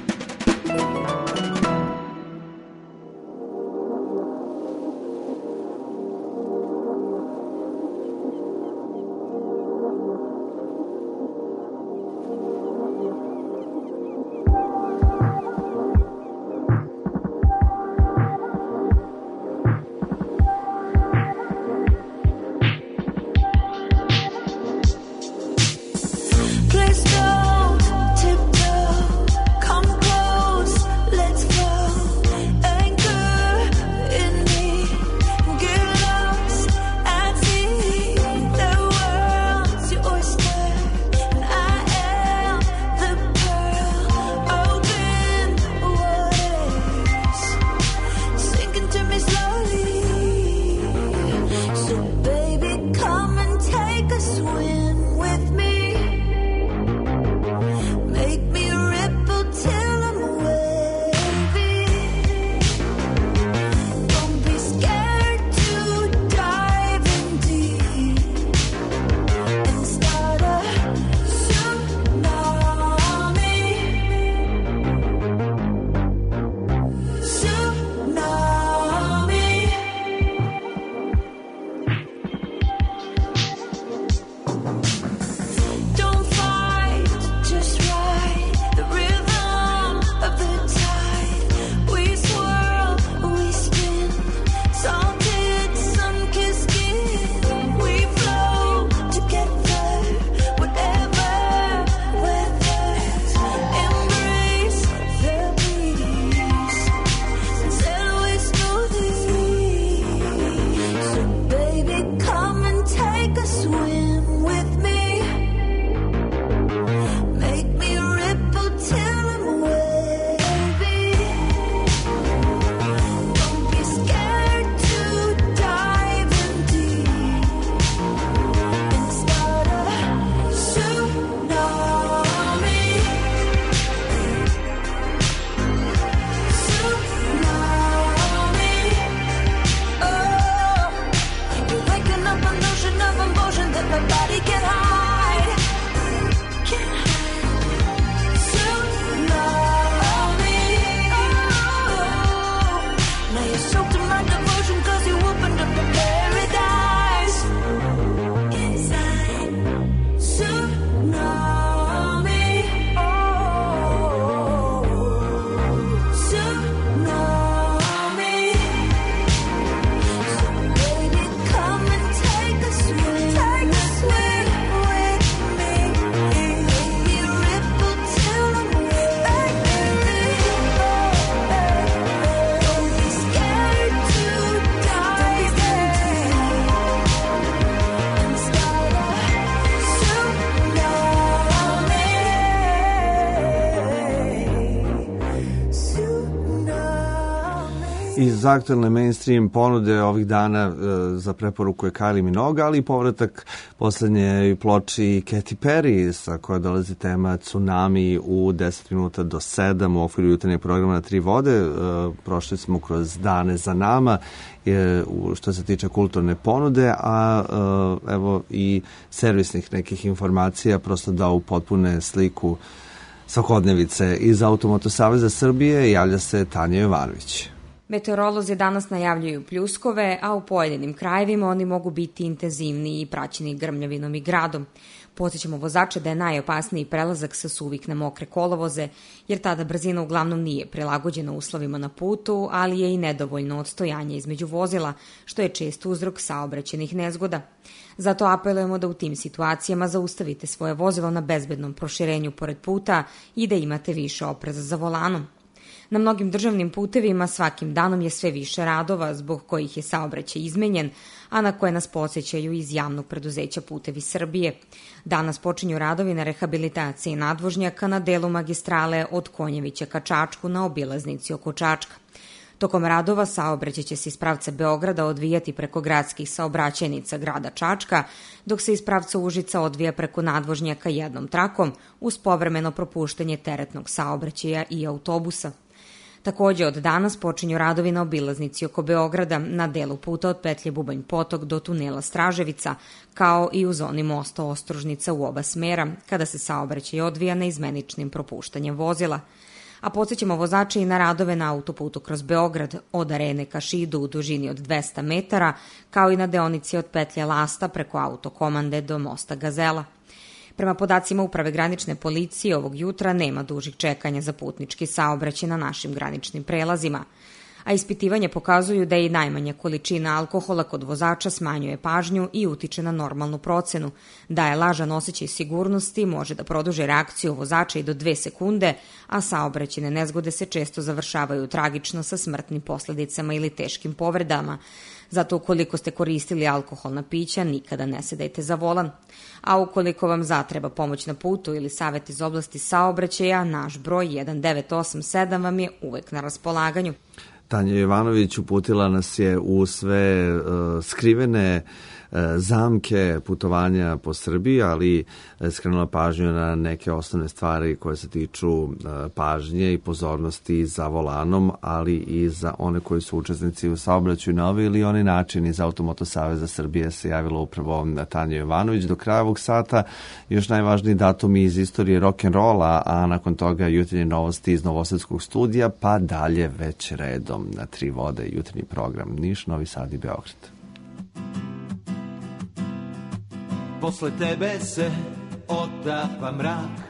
Iz aktualne mainstream ponude ovih dana za preporuku je Kylie Minogue, ali i povratak poslednje ploči Katy Perry, sa koja dolazi tema Tsunami u 10 minuta do 7 u okviru jutarnjeg programa na Tri vode. Prošli smo kroz dane za nama što se tiče kulturne ponude, a evo i servisnih nekih informacija, prosto da upotpune sliku svakodnevice. Iz Automoto saveza Srbije javlja se Tanja Jovanović. Meteorolozi danas najavljuju pljuskove, a u pojedinim krajevima oni mogu biti intenzivniji i praćeni grmljavinom i gradom. Podsjećamo vozače da je najopasniji prelazak sa suvih na mokre kolovoze, jer tada brzina uglavnom nije prilagođena uslovima na putu, ali je i nedovoljno odstojanje između vozila, što je često uzrok saobraćajnih nezgoda. Zato apelujemo da u tim situacijama zaustavite svoje vozilo na bezbednom proširenju pored puta i da imate više opreza za volanom. Na mnogim državnim putevima svakim danom je sve više radova zbog kojih je saobraćaj izmenjen, a na koje nas podsjećaju iz javnog preduzeća Putevi Srbije. Danas počinju radovi na rehabilitaciji nadvožnjaka na delu magistrale od Konjevića ka Čačku na obilaznici oko Čačka. Tokom radova saobraćaj će se iz pravca Beograda odvijati preko gradskih saobraćajnica grada Čačka, dok se iz pravca Užica odvija preko nadvožnjaka jednom trakom uz povremeno propuštanje teretnog saobraćaja i autobusa. Takođe, od danas počinju radovi na obilaznici oko Beograda na delu puta od petlje Bubanj Potok do tunela Straževica, kao i u zoni mosta Ostružnica u oba smera, kada se saobraćaj odvija neizmeničnim propuštanjem vozila. A podsjećamo vozače i na radove na autoputu kroz Beograd od Arene ka Šidu u dužini od 200 metara, kao i na deonici od petlje Lasta preko Autokomande do mosta Gazela. Prema podacima Uprave granične policije, ovog jutra nema dužih čekanja za putnički saobraćaj na našim graničnim prelazima. A ispitivanja pokazuju da i najmanja količina alkohola kod vozača smanjuje pažnju i utiče na normalnu procenu, da je lažan osjećaj sigurnosti, može da produži reakciju vozača i do 2 sekunde, a saobraćajne nezgode se često završavaju tragično sa smrtnim posledicama ili teškim povredama. Zato ukoliko ste koristili alkoholna pića, nikada ne sedajte za volan. A ukoliko vam zatreba pomoć na putu ili savjet iz oblasti saobraćaja, naš broj 1987 vam je uvek na raspolaganju. Tanja Jovanović uputila nas je u sve skrivene zamke putovanja po Srbiji, ali skrenula pažnju na neke osnovne stvari koje se tiču pažnje i pozornosti za volanom, ali i za one koji su učesnici u saobraćaju na ovaj ili oni način. Iz Automoto Saveza Srbije se javila upravo Tanja Jovanović. Do kraja ovog sata još najvažniji datumi iz istorije rock'n'rolla, a nakon toga jutarnje novosti iz Novosadskog studija, pa dalje već redom na 3 vode jutarnji program Niš, Novi Sad i Beograd. Posle tebe se otapa mrak,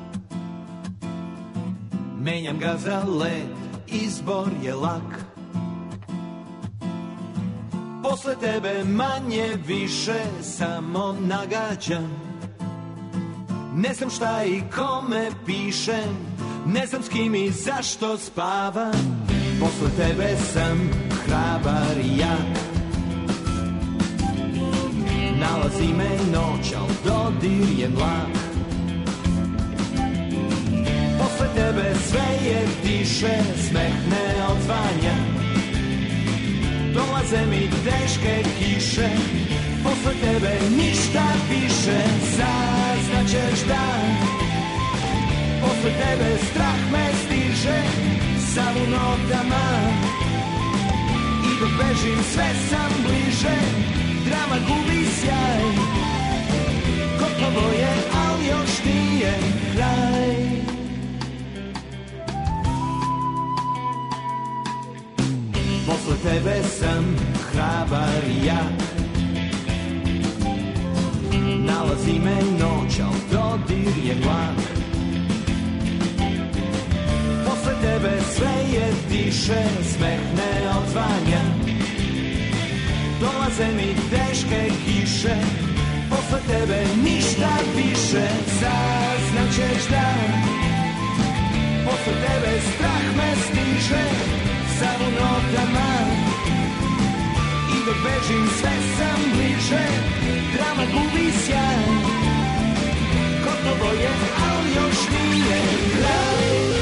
menjam ga za led, izbor je lak. Posle tebe manje više samo nagađam, ne znam šta i kome pišem, ne znam s kim i zašto spavam. Posle tebe sam hrabar i jak, nalazi me noć, al dodir je mlak. Posle tebe sve je tiše, smeh ne odzvanja, dolaze mi teške kiše. Posle tebe ništa više, saznaćeš da posle tebe strah me stiže, sav u notama, i dok bežim sve sam bliže. Drama gubi sjaj, gotovo je, al još nije kraj. Posle tebe sam hrabar i jak, nalazi me noć, al dodir je mlak. Posle tebe sve je tiše, smeh ne odzvanja, dolaze mi teške kiše. Posle tebe ništa više, saznaćeš da posle tebe strah me stiže, sav u notama, i dok bežim sve sam bliže. Drama gubi sjaj, gotovo je, al još nije kraj.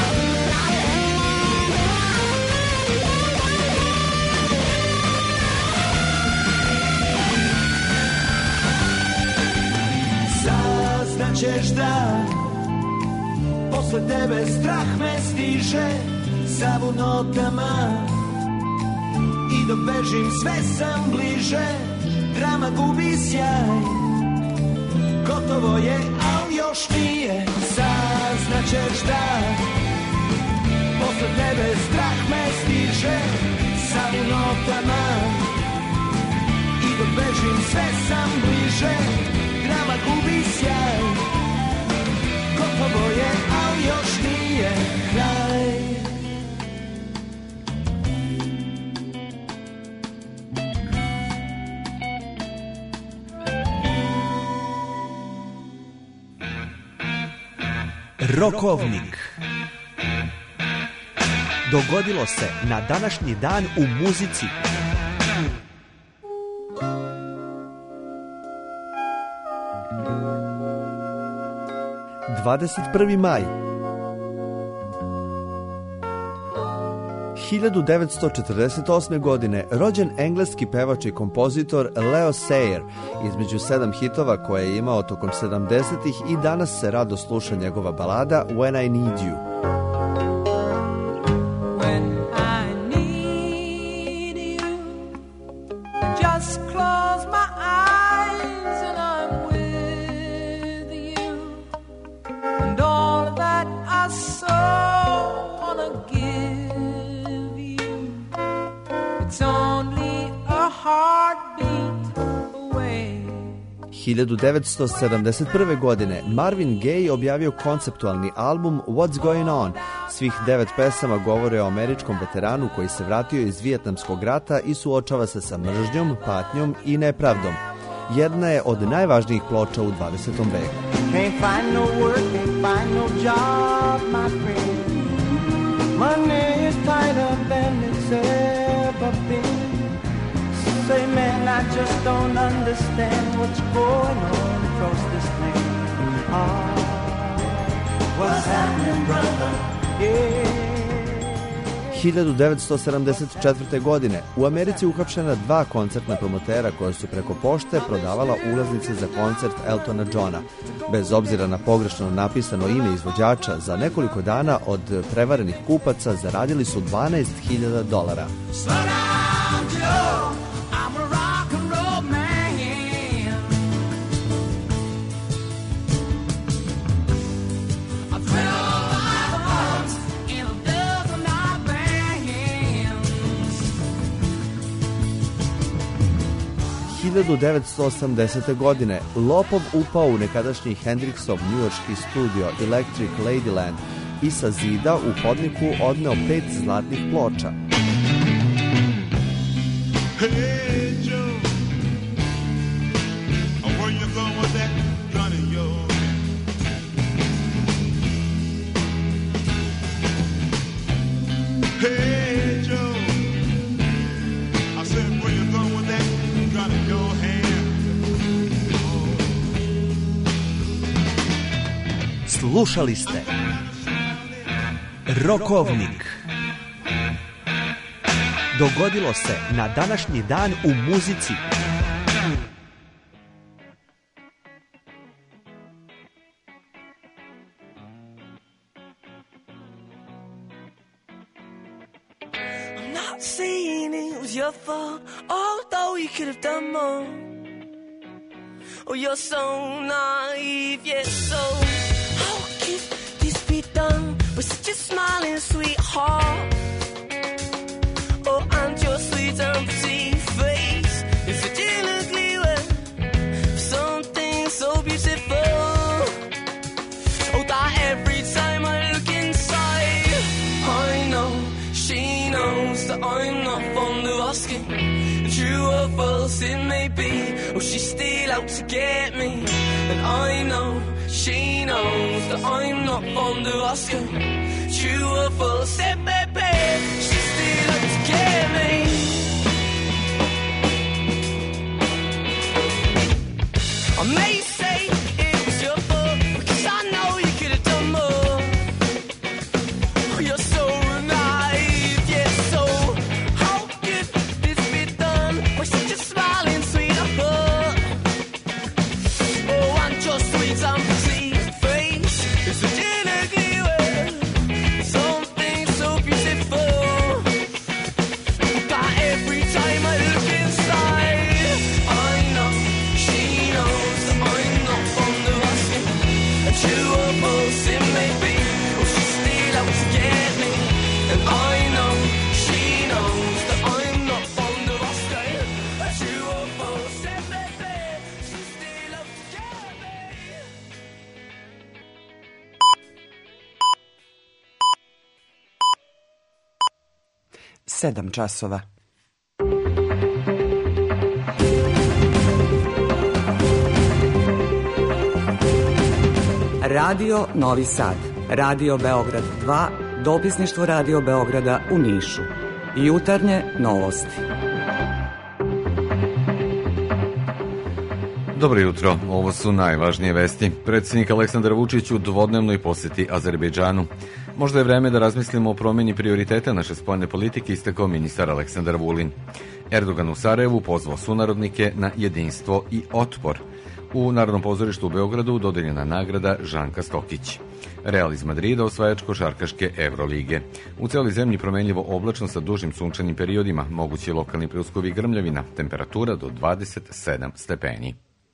Saznaćeš da posle tebe strah me stiže, sav u notama, i dok bežim sve sam bliže. Drama gubi sjaj, gotovo je, al još nije. Saznaćeš da posle tebe strah me stiže, sav u notama, i dok bežim sve sam bliže. Drama gubi sjaj, gotovo je, al još nije kraj. Rokovnik. Dogodilo se na današnji dan u muzici. ...21. maj. 1948. godine rođen engleski pevač i kompozitor Leo Sayer. Između 7 hitova koje je imao tokom 70-ih i danas se rado sluša njegova balada When I Need You. I 1971. godine Marvin Gaye objavio konceptualni album What's Going On. Svih 9 pesama govore o američkom veteranu koji se vratio iz Vijetnamskog rata i suočava se sa mržnjom, patnjom i nepravdom. Jedna je od najvažnijih ploča u 20. veku. Can't find no work, can't find no job, my friend. Money is tighter than it's ever been. Say, man, I just don't understand what's going on across this land. Oh, what's happening, brother? Yeah. 1974. godine u Americi uhapšena 2 koncertna promotera koja su preko pošte prodavala ulaznice za koncert Eltona Johna. Bez obzira na pogrešno napisano ime izvođača, za nekoliko dana od prevarenih kupaca zaradili su $12,000. U 1980. godine lopov upao u nekadašnji Hendrixov njujorški studio Electric Ladyland i sa zida u hodniku odneo 5 zlatnih ploča. Hey Joe, where you going with that gun in your hand? Hey Joe, I said where you going with that gun in your hand? Slušali ste Rokovnik. Dogodilo se na današnji dan u muzici. I'm not saying it was your fault, although you could have done more. Oh, you're so naive, yes, so how could this be done with such a smiling sweetheart? Oh, and your sweet and pretty face is such an ugly word for something so beautiful. Oh, that every time I look inside, I know she knows that I'm not fond of asking. True or false it may be, oh, she's still out to get me. And I know she knows that I'm not fond of asking. True or false it may be, she's still out to get me. I may say it was your fault, because I know you could have done more. Oh, you're so naive, yes, so how could this be done with such a smiling sweetheart? Oh, and your sweet and pretty face is such an ugly word, something so beautiful that every time I look inside, I know she knows that I'm not fond of asking. And true or false it may be, oh, she's still out to get me. And I know she knows that I'm not fond of asking. And true or false it may be, she's still out to get me. 7 časova. Radio Novi Sad, Radio Beograd 2, dopisništvo Radio Beograda u Nišu. Jutarnje novosti. Dobro jutro, ovo su najvažnije vesti. Predsjednik Aleksandar Vučić u dvodnevnoj posjeti Azerbejdžanu. Možda je vreme da razmislimo o promjeni prioriteta naše spoljne politike, istakao ministar Aleksandar Vulin. Erdogan u Sarajevu pozvao sunarodnike na jedinstvo i otpor. U Narodnom pozorištu u Beogradu dodeljena nagrada Žanka Stokić. Real iz Madrida osvajač košarkaške Evrolige. U celoj zemlji promenljivo oblačno sa dužim sunčanim periodima, mogući lokalni pljuskovi i grmljavina, temperatura do 27 stepeni.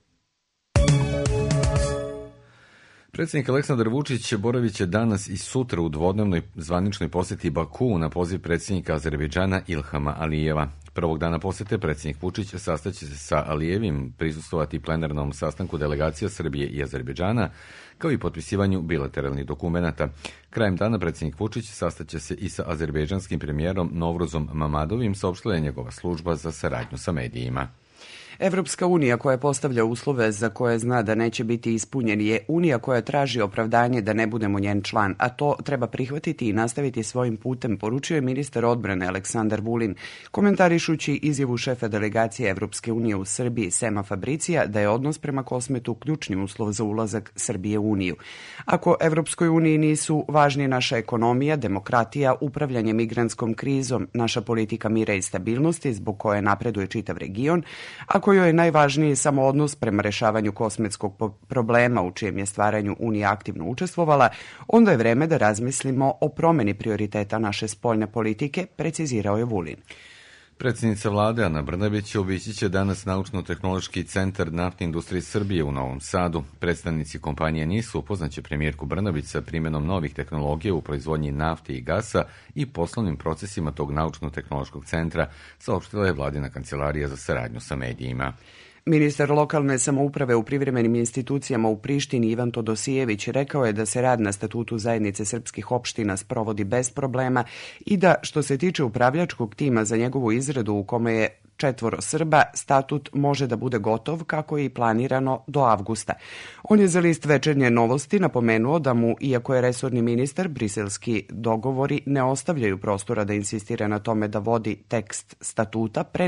Predsjednik Aleksandar Vučić boravit će danas i sutra u dvodnevnoj zvaničnoj posjeti Bakuu na poziv predsjednika Azerbejdžana Ilhama Alijeva. Prvog dana posjete predsjednik Vučić sastaće se sa Alijevim, prisustvovati plenarnom sastanku delegacija Srbije i Azerbejdžana, kao i potpisivanju bilateralnih dokumenata. Krajem dana predsjednik Vučić sastaće se i sa azerbejdžanskim premijerom Novruzom Mamadovim, saopštila je njegova služba za saradnju sa medijima. Evropska unija koja postavlja uslove za koje zna da neće biti ispunjeni je unija koja traži opravdanje da ne budemo njen član, a to treba prihvatiti i nastaviti svojim putem, poručio je ministar odbrane Aleksandar Vulin, komentarišući izjavu šefa delegacije Evropske unije u Srbiji Sema Fabricija da je odnos prema Kosmetu ključni uslov za ulazak Srbije u uniju. Ako Evropskoj uniji nisu važni naša ekonomija, demokratija, upravljanje migrantskom krizom, naša politika mira i stabilnosti zbog koje napreduje čitav region, ako joj je najvažniji samo odnos prema rešavanju kosmetskog problema u čijem je stvaranju Unija aktivno učestvovala, onda je vreme da razmislimo o promeni prioriteta naše spoljne politike, precizirao je Vulin. Predsjednica vlade Ana Brnabić obići će danas Naučno-tehnološki centar naftne industrije Srbije u Novom Sadu. Predstavnici kompanije NIS upoznaće premijerku Brnabić sa primjenom novih tehnologija u proizvodnji nafte i gasa i poslovnim procesima tog Naučno-tehnološkog centra, saopštila je vladina kancelarija za saradnju sa medijima. Ministar lokalne samouprave u privremenim institucijama u Prištini Ivan Todosijević rekao je da se rad na statutu zajednice srpskih opština sprovodi bez problema i da, što se tiče upravljačkog tima za njegovu izradu u kome je 4 Srba, statut može da bude gotov kako je i planirano do avgusta. On je za list Večernje novosti napomenuo da mu, iako je resorni ministar, briselski dogovori ne ostavljaju prostora da insistira na tome da vodi tekst statuta pre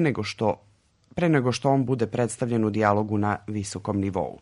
nego što on bude predstavljen u dijalogu na visokom nivou.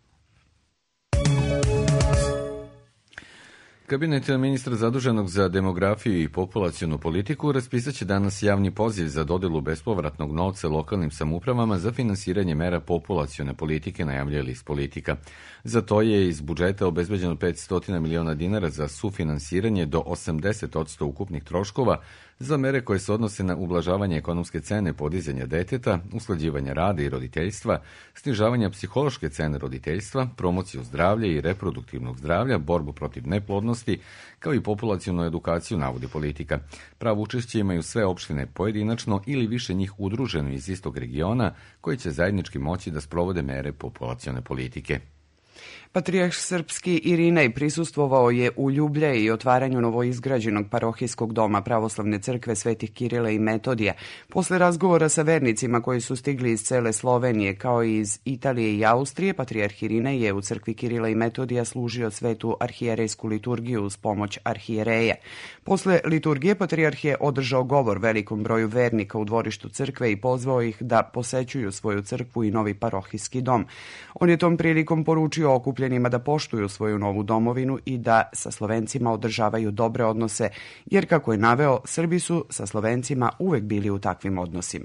Kabinet ministra zaduženog za demografiju i populacionu politiku raspisaće danas javni poziv za dodelu bespovratnog novca lokalnim samoupravama za finansiranje mera populacione politike, najavljuje list Politika. Za to je iz budžeta obezbeđeno 500 miliona dinara za sufinansiranje do 80% ukupnih troškova za mere koje se odnose na ublažavanje ekonomske cene podizanja deteta, usklađivanje rada i roditeljstva, snižavanje psihološke cene roditeljstva, promociju zdravlja i reproduktivnog zdravlja, borbu protiv neplodnosti, kao i populacionu edukaciju, navodi Politika. Pravo učešće imaju sve opštine pojedinačno ili više njih udruženo iz istog regiona, koji će zajednički moći da sprovode mere populacione politike. Patrijarh srpski Irinej prisustvovao je u Ljublje i otvaranju novoizgrađenog parohijskog doma Pravoslavne crkve Svetih Kirila i Metodija. Posle razgovora sa vernicima koji su stigli iz cele Slovenije kao i iz Italije i Austrije, Patrijarh Irinej je u crkvi Kirila i Metodija služio svetu arhijerejsku liturgiju uz pomoć arhijereja. Posle liturgije Patrijarh je održao govor velikom broju vernika u dvorištu crkve i pozvao ih da posećuju svoju crkvu i novi parohijski dom. On je tom prilikom poručio okupljenima da poštuju svoju novu domovinu i da sa Slovencima održavaju dobre odnose, jer kako je naveo, Srbi su sa Slovencima uvek bili u takvim odnosima.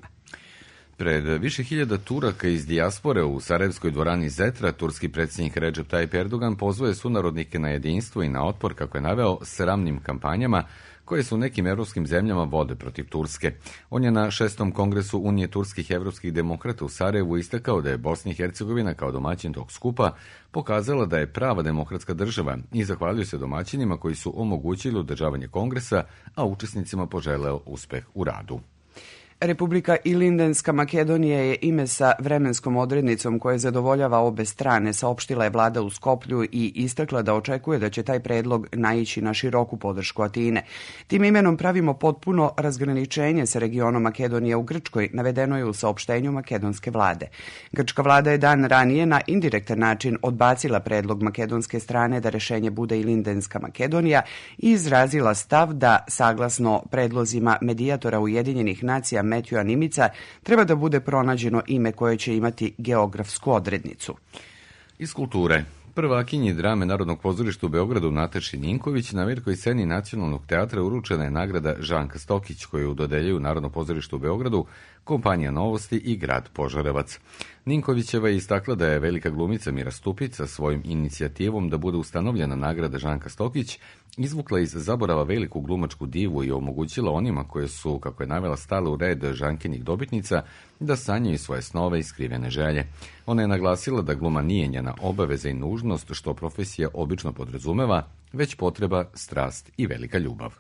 Pred više hiljada Turaka iz dijaspore u Sarajevskoj dvorani Zetra, turski predsjednik Recep Tayyip Erdogan pozvoje sunarodnike na jedinstvo i na otpor, kako je naveo, sramnim kampanjama koje su u nekim evropskim zemljama vode protiv Turske. On je na 6. kongresu Unije turskih evropskih demokrata u Sarajevu istakao da je Bosna i Hercegovina kao domaćin tog skupa pokazala da je prava demokratska država i zahvalio se domaćinima koji su omogućili održavanje kongresa, a učesnicima poželeo uspeh u radu. Republika Ilindenska Makedonija je ime sa vremenskom odrednicom koje zadovoljava obe strane, saopštila je vlada u Skoplju i istakla da očekuje da će taj predlog naići na široku podršku Atine. Tim imenom pravimo potpuno razgraničenje sa regionom Makedonije u Grčkoj, navedeno je u saopštenju makedonske vlade. Grčka vlada je dan ranije na indirektan način odbacila predlog makedonske strane da rešenje bude Ilindenska Makedonija i izrazila stav da, saglasno predlozima medijatora Ujedinjenih nacija Metjua Nimica, treba da bude pronađeno ime koje će imati geografsku odrednicu. Iz kulture. Prvakinji drame Narodnog pozorišta u Beogradu Nataši Ninković na velikoj sceni Nacionalnog teatra uručena je nagrada Žanka Stokić, koju dodeljuju Narodno pozorište u Beogradu, kompanija Novosti i grad Požarevac. Ninkovićeva je istakla da je velika glumica Mira Stupić sa svojim inicijativom da bude ustanovljena nagrada Žanka Stokić izvukla iz zaborava veliku glumačku divu i omogućila onima koje su, kako je navela, stale u red Žankinih dobitnica da sanjaju svoje snove i skrivene želje. Ona je naglasila da gluma nije njena obaveza i nužnost, što profesija obično podrazumeva, već potreba, strast i velika ljubav.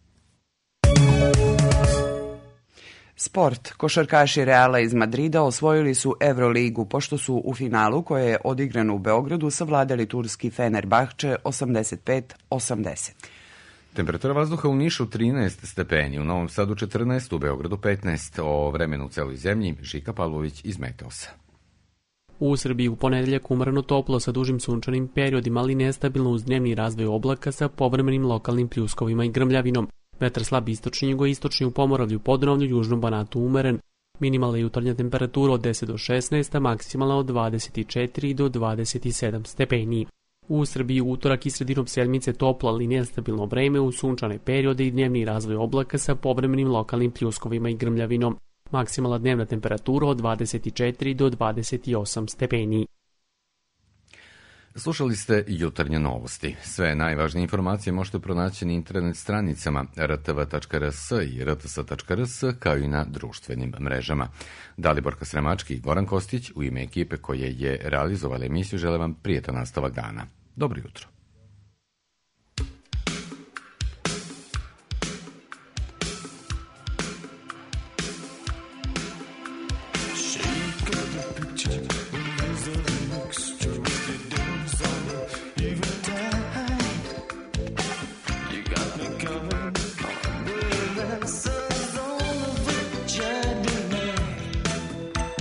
Sport. Košarkaši Reala iz Madrida osvojili su Euroligu, pošto su u finalu, koje je odigrano u Beogradu, savladali turski Fenerbahče 85-80. Temperatura vazduha u Nišu 13 stepeni, u Novom Sadu 14, u Beogradu 15. O vremenu u celoj zemlji, Žika Pavlović iz Meteosa. U Srbiji u ponedeljak umrano toplo sa dužim sunčanim periodima, ali nestabilno uz dnevni razvoj oblaka sa povremenim lokalnim pljuskovima i grmljavinom. Vetar slab istočni, jugoistočni u Pomoravlju, Podravlju, Južnom Banatu umeren. Minimalna jutarnja temperatura od 10 do 16, a maksimalna od 24 do 27 stepeni. U Srbiji utorak i sredinom sedmice toplo, ali nestabilno vreme uz sunčane periode i dnevni razvoj oblaka sa povremenim lokalnim pljuskovima i grmljavinom. Maksimalna dnevna temperatura od 24 do 28 stepeni. Slušali ste Jutarnje novosti. Sve najvažnije informacije možete pronaći na internet stranicama rtv.rs i rts.rs, kao i na društvenim mrežama. Daliborka Sremački i Goran Kostić u ime ekipe koje je realizovala emisiju žele vam prijetan nastavak dana. Dobro jutro.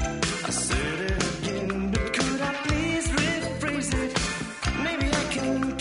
Maybe I can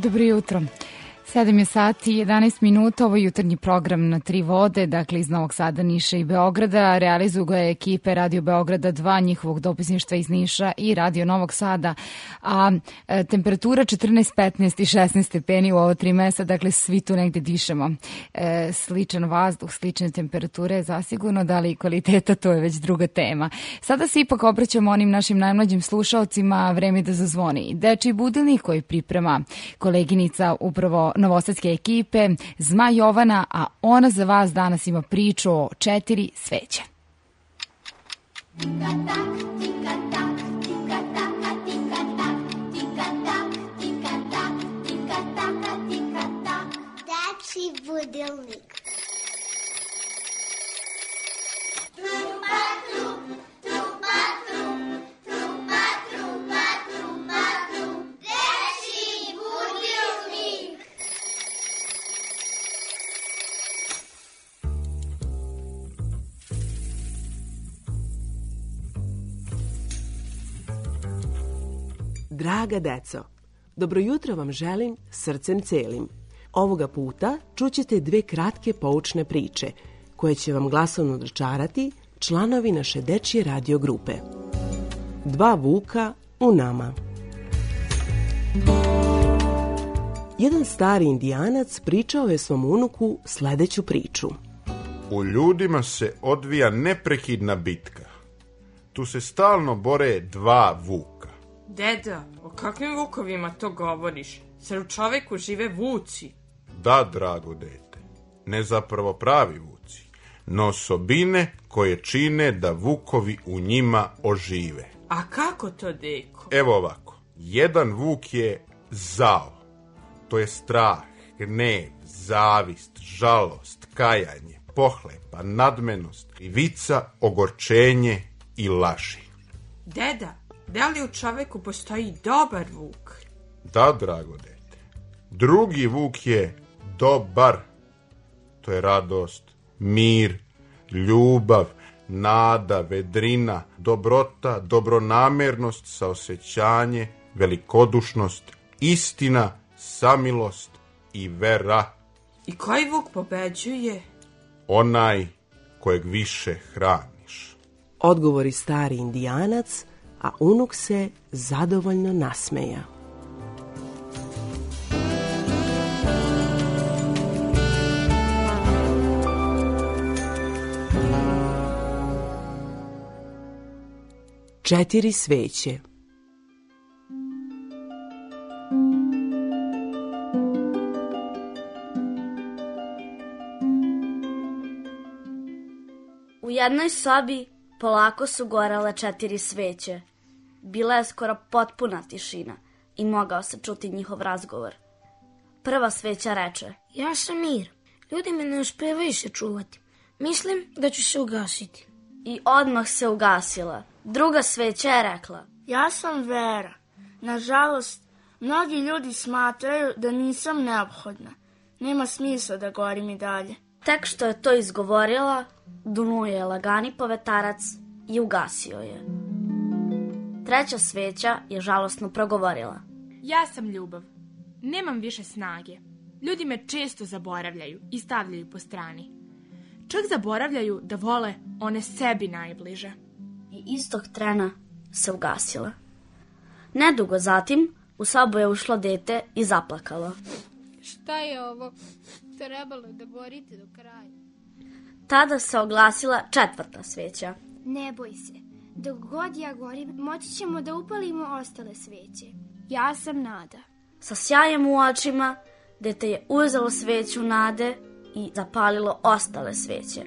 Dobro jutro. 7 je sati i 11 minuta, ovo je jutarnji program na 3 vode, dakle iz Novog Sada, Niša i Beograda. Realizuju ga ekipe Radio Beograda 2, njihovog dopisništva iz Niša i Radio Novog Sada. A temperatura 14, 15 i 16 stepeni u ovo 3 mesta, dakle svi tu negde dišemo. Sličan vazduh, slične temperature, zasigurno, da li i kvaliteta, to je već druga tema. Sada se ipak obraćamo onim našim najmlađim slušaocima, vreme da zazvoni. Dečiji budilnik koji priprema koleginica upravo novosadske ekipe, Zma Jovana, a ona za vas danas ima priču o 4 sveće. Dečiji budilnik. Draga deco, dobro jutro vam želim srcem celim. Ovoga puta čućete 2 kratke poučne priče, koje će vam glasovno dočarati članovi naše dečje radio grupe. 2 vuka u nama. Jedan stari indijanac pričao je svom unuku sledeću priču. U ljudima se odvija neprekidna bitka. Tu se stalno bore 2 vuka. Deda, o kakvim vukovima to govoriš? Zar u čoveku žive vuci? Da, drago dete, ne zapravo pravi vuci, no osobine koje čine da vukovi u njima ožive. A kako to, deko? Evo ovako, jedan vuk je zao, to je strah, gnev, zavist, žalost, kajanje, pohlepa, nadmenost, krivica, ogorčenje i laži. Deda, da li u čoveku postoji dobar vuk? Da, drago dete. Drugi vuk je dobar. To je radost, mir, ljubav, nada, vedrina, dobrota, dobronamernost, saosećanje, velikodušnost, istina, samilost i vera. I koji vuk pobeđuje? Onaj kojeg više hraniš. Odgovori stari indijanac, a unuk se zadovoljno nasmeja. Četiri sveće. U jednoj sobi polako su gorale 4 sveće. Bila je skoro potpuna tišina i mogao se čuti njihov razgovor. Prva sveća reče: Ja sam Mir. Ljudi me ne uspevaju se čuvati. Mislim da ću se ugasiti. I odmah se ugasila. Druga sveća je rekla: Ja sam Vera. Nažalost, mnogi ljudi smatraju da nisam neophodna. Nema smisla da gorim i dalje. Tek što je to izgovorila, dunuo je lagani povetarac i ugasio je. Treća sveća je žalosno progovorila: Ja sam Ljubav. Nemam više snage. Ljudi me često zaboravljaju i stavljaju po strani. Čak zaboravljaju da vole one sebi najbliže. I istog trena se ugasila. Nedugo zatim u sobu je ušlo dete i zaplakalo. Šta je ovo? Trebalo je da gorite do kraja. Tada se oglasila četvrta sveća. Ne boj se. Dok god ja gorim, moći ćemo da upalimo ostale sveće. Ja sam Nada. Sa sjajem u očima, dete je uzelo sveću nade i zapalilo ostale sveće.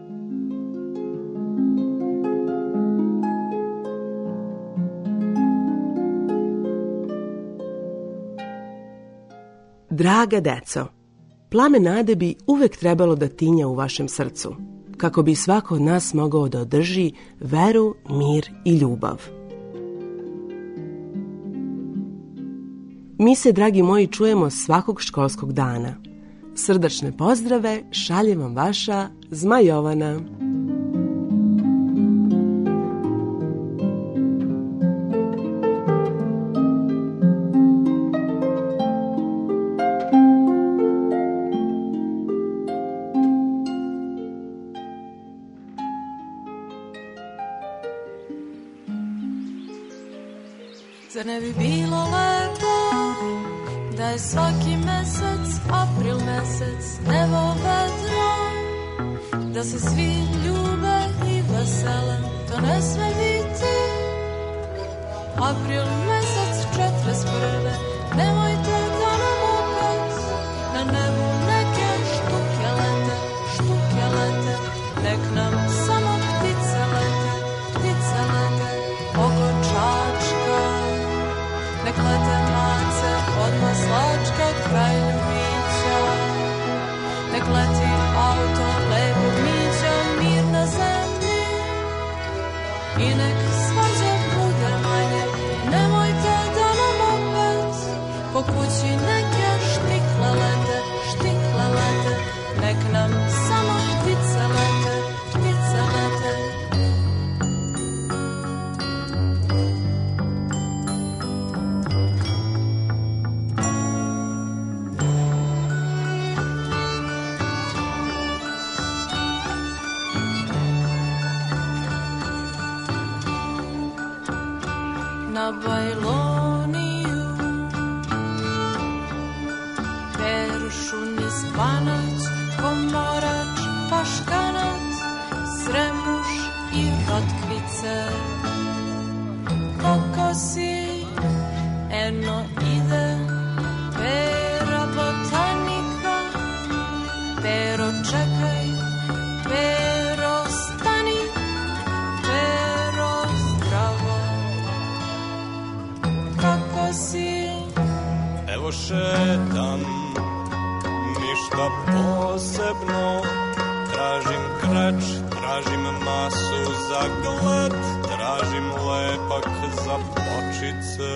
Draga deco, plamen nade bi uvek trebalo da tinja u vašem srcu, kako bi svako od nas mogao da održi veru, mir i ljubav. Mi se, dragi moji, čujemo svakog školskog dana. Srdačne pozdrave šalje vam vaša Zma Jovana. Zar ne bi bilo lepo da je svaki mesec april mesec, nebo vedro, da se svi ljube i vesele, to ne sme biti. April mesec 41. Nemojte da nam opet na nebu neke štuke lete, nek nam samo ptice lete oko Čačka. Nek lete mace od Maslačka kraj Ljubića. Nek leti auto lepog Mića, mir na zemlji. I nek svađa bude manje, nemojte da nam opet po kući neke štikle lete, nek nam samo ptice lete. Na Bajloniju perušu niz Banać, Pomorač, Paškanat, Sremuš i Rotkvice. Kokosi, eno ide, Pera botanika, Pero čekaj, Pero stani, Pero zdravo. Kako si? Evo šetam, ništa posebno, tražim kreč, tražim masu za gled, tražim lepak za pločice.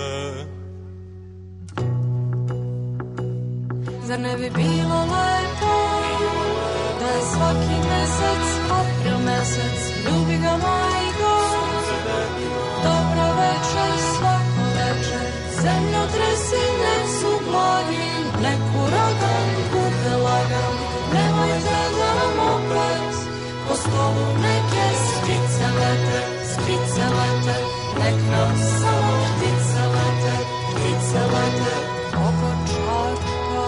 Zar ne bi bilo lepo da je svaki mesec april mesec, ljubi ga majko, dobro večer svako večer, zemljotresi nek su blagi, nek uragan bude lagan, nemojte da nam opet po stolu neke skice lete, nek nam samo ptice lete oko Čačka.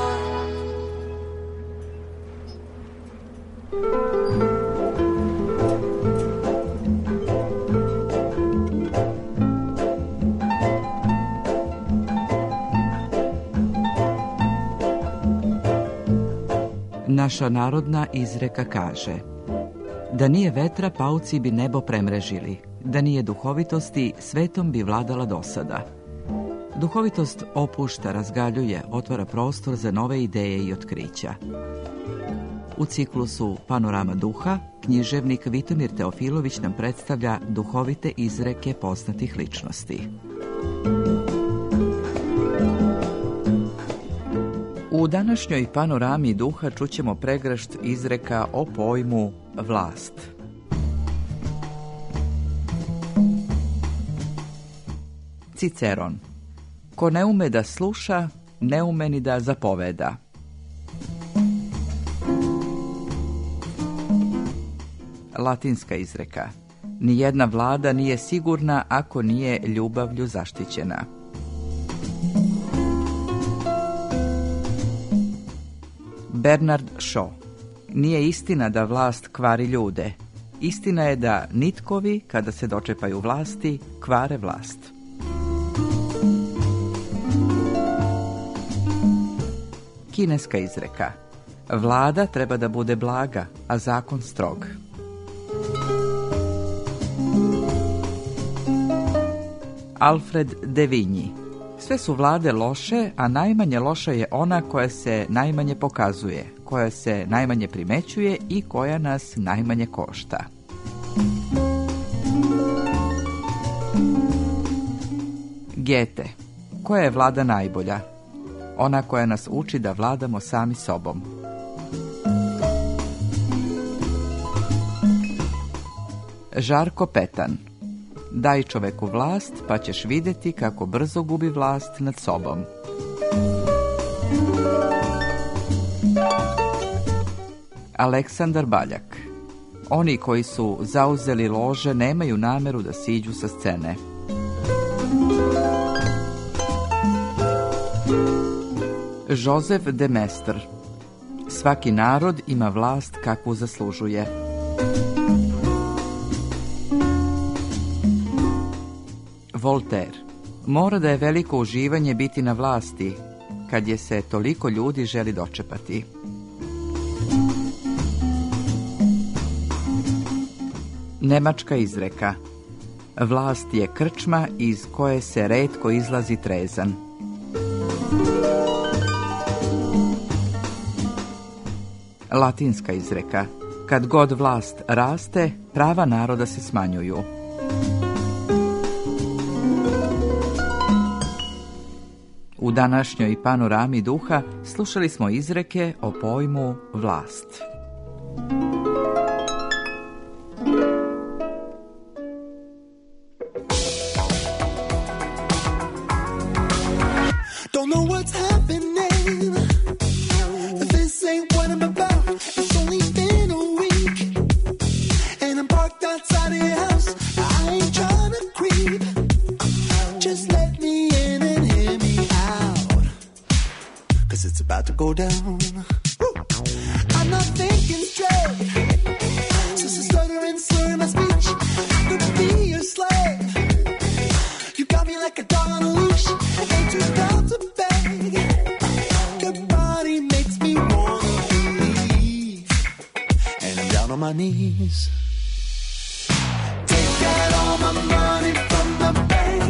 Naša narodna izreka kaže: da nije vetra, pauci bi nebo premrežili, da nije duhovitosti, svetom bi vladala dosada. Duhovitost opušta, razgaljuje, otvara prostor za nove ideje i otkrića. U ciklusu Panorama duha, književnik Vitomir Teofilović nam predstavlja duhovite izreke poznatih ličnosti. U današnjoj Panorami duha čućemo pregršt izreka o pojmu vlast. Ciceron: ko ne ume da sluša, ne ume ni da zapoveda. Latinska izreka: nijedna vlada nije sigurna ako nije ljubavlju zaštićena. Bernard Shaw: nije istina da vlast kvari ljude. Istina je da nitkovi, kada se dočepaju vlasti, kvare vlast. Kineska izreka: vlada treba da bude blaga, a zakon strog. Alfred de Vigny: sve su vlade loše, a najmanje loša je ona koja se najmanje pokazuje, koja se najmanje primećuje i koja nas najmanje košta. Goethe: koja je vlada najbolja? Ona koja nas uči da vladamo sami sobom. Žarko Petan: daj čoveku vlast, pa ćeš vidjeti kako brzo gubi vlast nad sobom. Aleksandar Baljak: oni koji su zauzeli lože nemaju nameru da siđu sa scene. Joseph de Maistre. Svaki narod ima vlast kakvu zaslužuje. Voltaire. Mora da je veliko uživanje biti na vlasti, kad je se toliko ljudi želi dočepati. Nemačka izreka. Vlast je krčma iz koje se retko izlazi trezan. Latinska izreka. Kad god vlast raste, prava naroda se smanjuju. U današnjoj panorami duha slušali smo izreke o pojmu vlast. Don't know what's happening. This ain't what I'm about. It's only been a week, and I'm parked outside of your house. I ain't trying to creep. Just let me in and hear me out, 'cause it's about to go down. Woo. I'm not thinking straight, so stutter and slur my speech. I could be your slave. You got me like a dog on a leash. Ain't too proud to beg. Your body makes me wanna believe, and I'm down on my knees. Take out all my money from the bank.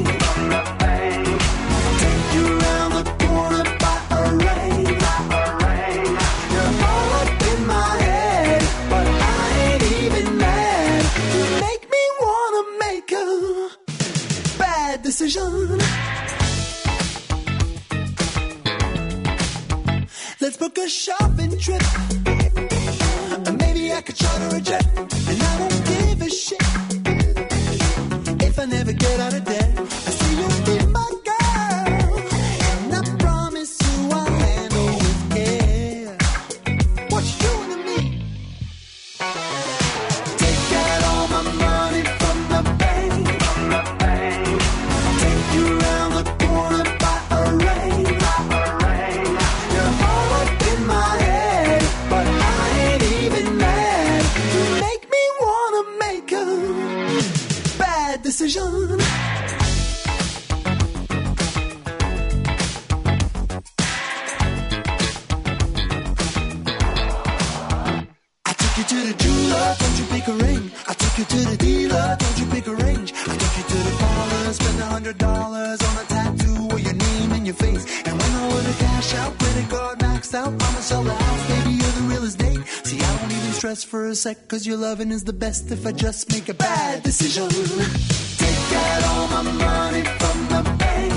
Take you around the corner by a rain. You're all up in my head, but I ain't even mad. You make me wanna make a bad decision. Let's book a shopping trip. Maybe I could charter a jet, and I don't give a shit if I never get out of debt. I say you'll be my girl, and I promise you I'll handle with care. What you doing to me? Take out all my money from the bank. Take you around the corner by a rain. You're all up in my head, but I ain't even mad. You make me wanna make a bad decision. I took you to the jeweler, don't you pick a ring? I took you to the dealer, don't you pick a range? I took you to the parlor, spent $100 on a tattoo with your name and your face. And when I were to cash out, credit card maxed out, I'ma sell the house, baby, you're the real estate. See, I don't even stress for a sec, 'cause your loving is the best if I just make a bad decision. Take out all my money from the bank.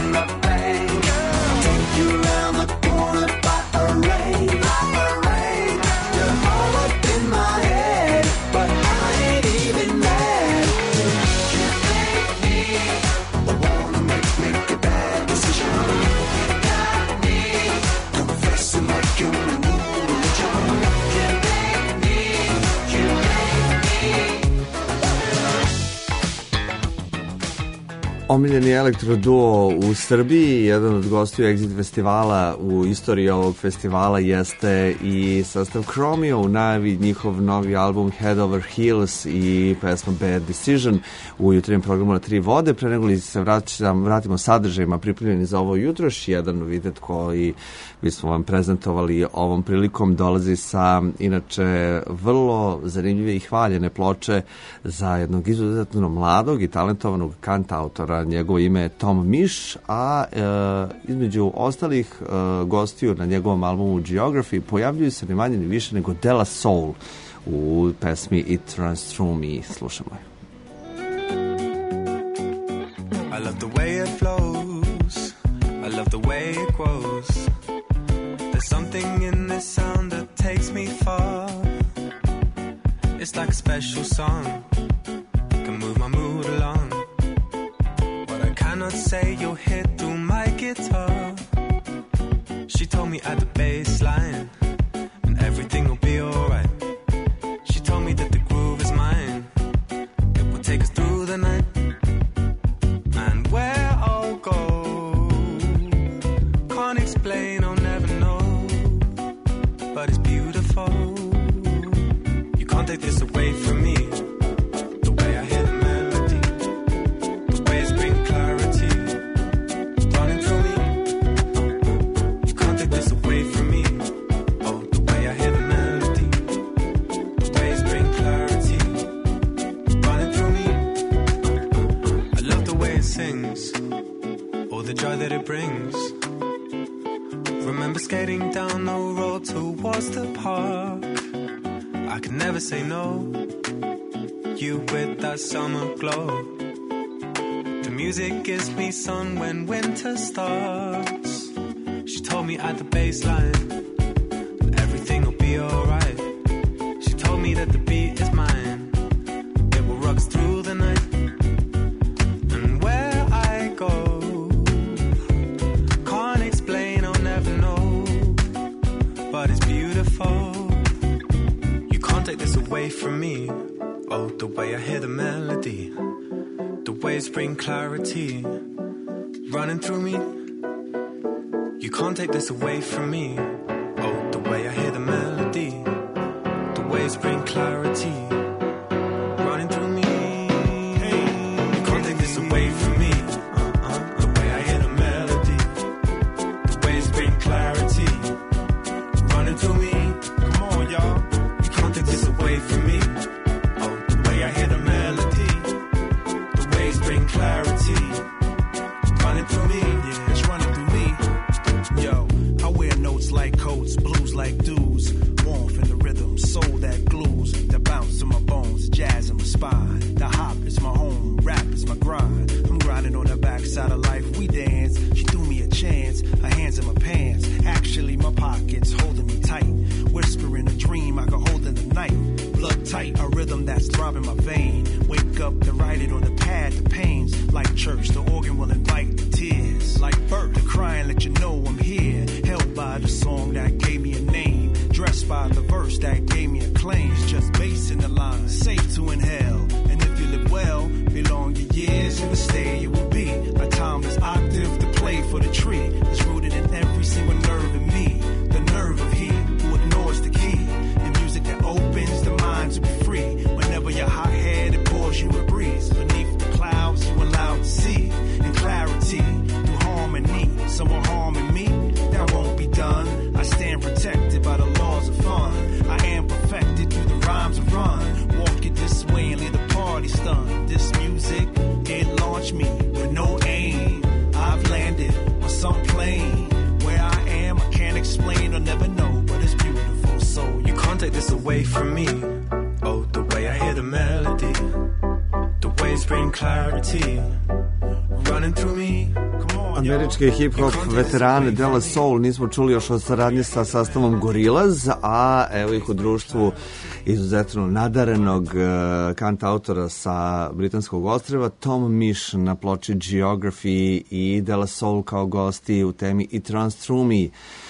Take you around the corner by a rain. You're all up in my head, but I ain't even mad. You make me wanna make a bad decision. You got me confessing like you're a new religion. You make me. Omiljeni elektroduo u Srbiji, jedan od gostiju Exit festivala u istoriji ovog festivala jeste i sastav Chromio, u najavi njihov novi album Head Over Heels i pesma Bad Decision u jutarnjem programu na 3 vode. Pre nego li se vratimo sadržajima pripremljeni za ovo jutro, još jedan novitet koji bismo vam prezentovali ovom prilikom dolazi sa inače vrlo zanimljive i hvaljene ploče za jednog izuzetno mladog i talentovanog kantautora. Njegovo ime je Tom Miš, a između ostalih gostiju na njegovom albumu Geography pojavljuju se ni manje ni više nego De La Soul u pesmi It Runs Through Me. Slušamo je. I love the way it flows, I love the way it grows. There's something in this sound that takes me far. It's like a special song, can move my mood along. What I cannot say you'll hear through my guitar. She told me at the bass line, and everything will be alright. She told me that the groove is mine, it will take us through the night. And where I'll go, can't explain, I'll never things, all the joy that it brings. Remember skating down the road towards the park. I could never say no. You with that summer glow. The music gives me sun when winter starts. She told me at the baseline everything will be alright. She told me that the beat is mine. It will rock us through the night. And where I go, can't explain, I'll never know. But it's beautiful. You can't take this away from me. Oh, the way I hear the melody, the waves bring clarity running through me. You can't take this away from me. Oh, the way I hear the melody, the waves bring clarity running through me. Hey, you can't take this away from me. The way I hear the melody, the waves bring clarity running through me. Come on, y'all. You can't take this away from me. Oh, the way I hear the melody, the waves bring clarity running through me. Yeah, it's running through me. Yo, I wear notes like coats, blues like dudes, warmth in the rhythm, soul that glues, the bounce in my bones, jazz in my spine. The hop is my home, rap is my grind. I'm grinding on the backside of life, we dance. She threw me a chance, her hands in my pants. Actually, my pockets holding me tight. Whispering a dream I could hold in the night. Blood tight, a rhythm that's throbbing my vein. Wake up to write it on the pad, the pains. Like church, the organ will invite the tears. Like birth, the crying let you know I'm here. Held by the song that gave me a name. Dressed by the verse that gave me a claim. It's just bass in the line, safe to inhale. And if you live well, belong your years in the stay you will be. A timeless octave to play for the tree. It's rooted in every single nerve in me. The nerve of he who ignores the key. In music that opens the mind to be free. Whenever you're hot-headed, pours you a breeze. Beneath the clouds you allowed to see. In clarity, through harmony. Someone harming me, that won't be done. I stand protected by the laws of fun. I am perfected through the rhymes of run. Walk it this way and leave the party stunned. This music, it launched me with no aim. I've landed on some plane. Where I am, I can't explain or never know, but it's beautiful. So you can't take this away from me. Oh, the way I hear the melody, the waves bring clarity running through me. Američke hip-hop veterane De La Soul nismo čuli još od saradnje sa sastavom Gorillaz, a evo ih u društvu izuzetno nadarenog kantautora sa britanskog ostrva, Tom Misch na ploči Geography i De La Soul kao gosti u temi It Runs Through Me.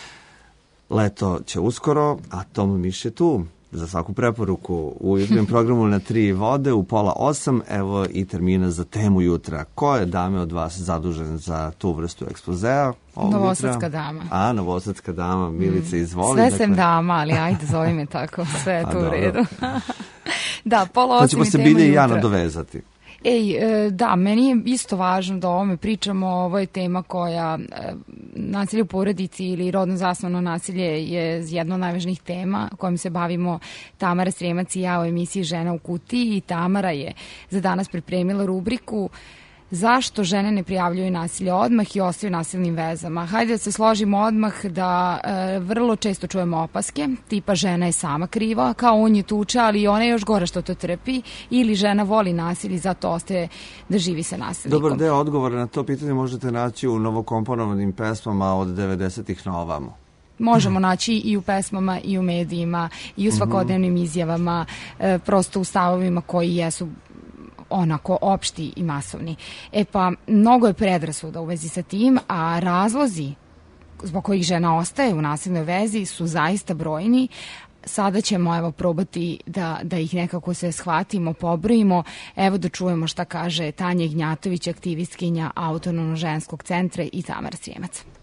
Leto će uskoro, a Tom Misch je tu za svaku preporuku u jutarnjem programu na 3 vode u 7:30, evo i termina za temu jutra. Ko je, dame, od vas zadužen za tu vrstu ekspozea? Novosadska dama. A, Novosadska dama, Milica, izvoli. Sve sem dama, ali ajde, zove me tako, sve je to u redu. Da, 7:30 to ćemo se Bilje i ja nadovezati. Da, meni je isto važno da o ovome pričamo. Ovo je tema koja, nasilje u porodici ili rodno zasnovano nasilje je jedna od najvažnijih tema kojom se bavimo Tamara Sremac i ja u emisiji Žena u kutiji, i Tamara je za danas pripremila rubriku zašto žene ne prijavljuju nasilje odmah i ostaju nasilnim vezama. Hajde da se složimo odmah da vrlo često čujemo opaske, tipa žena je sama kriva, kao on je tuče, ali ona je još gora što to trpi, ili žena voli nasilje i zato ostaje da živi sa nasilnikom. Dobar deo odgovora na to pitanje možete naći u novokomponovanim pesmama od 90-ih na ovamo. Možemo naći i u pesmama, i u medijima, i u svakodnevnim izjavama, prosto u stavovima koji jesu onako opšti i masovni. Pa, mnogo je predrasuda u vezi sa tim, a razlozi zbog kojih žena ostaje u nasilnoj vezi su zaista brojni. Sada ćemo probati da ih nekako se shvatimo, pobrojimo. Evo da čujemo šta kaže Tanja Ignjatović, aktivistkinja Autonomno ženskog centra, i Tamara Srijemac.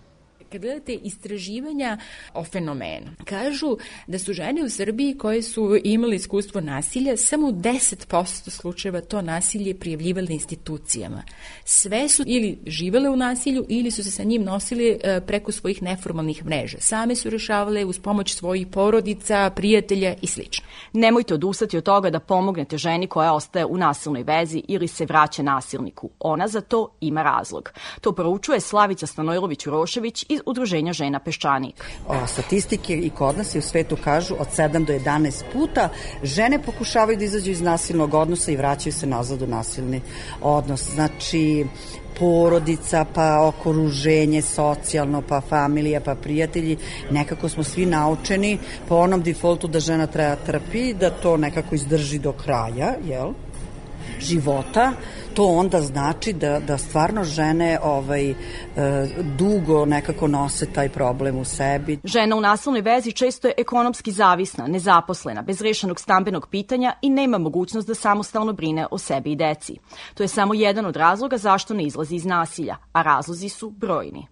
Kad gledate istraživanja o fenomenu, kažu da su žene u Srbiji koje su imale iskustvo nasilja samo u 10% slučajeva to nasilje prijavljivale institucijama. Sve su ili živele u nasilju ili su se sa njim nosile preko svojih neformalnih mreža. Same su rešavale uz pomoć svojih porodica, prijatelja i sl. Nemojte odustati od toga da pomognete ženi koja ostaje u nasilnoj vezi ili se vraća nasilniku. Ona za to ima razlog. To proučuje Slavica Stanojlović-Urošević iz Udruženja žena Peščanik. Statistike i kod nas i u svetu kažu od 7 do 11 puta žene pokušavaju da izađu iz nasilnog odnosa i vraćaju se nazad u nasilni odnos. Znači, porodica, pa okruženje, socijalno, pa familija, pa prijatelji, nekako smo svi naučeni po onom defaultu da žena treba trpi, da to nekako izdrži do kraja, jel? Života, to onda znači da stvarno žene dugo nekako nose taj problem u sebi. Žena u nasilnoj vezi često je ekonomski zavisna, nezaposlena, bez rešenog stambenog pitanja i nema mogućnost da samostalno brine o sebi i deci. To je samo jedan od razloga zašto ne izlazi iz nasilja, a razlozi su brojni.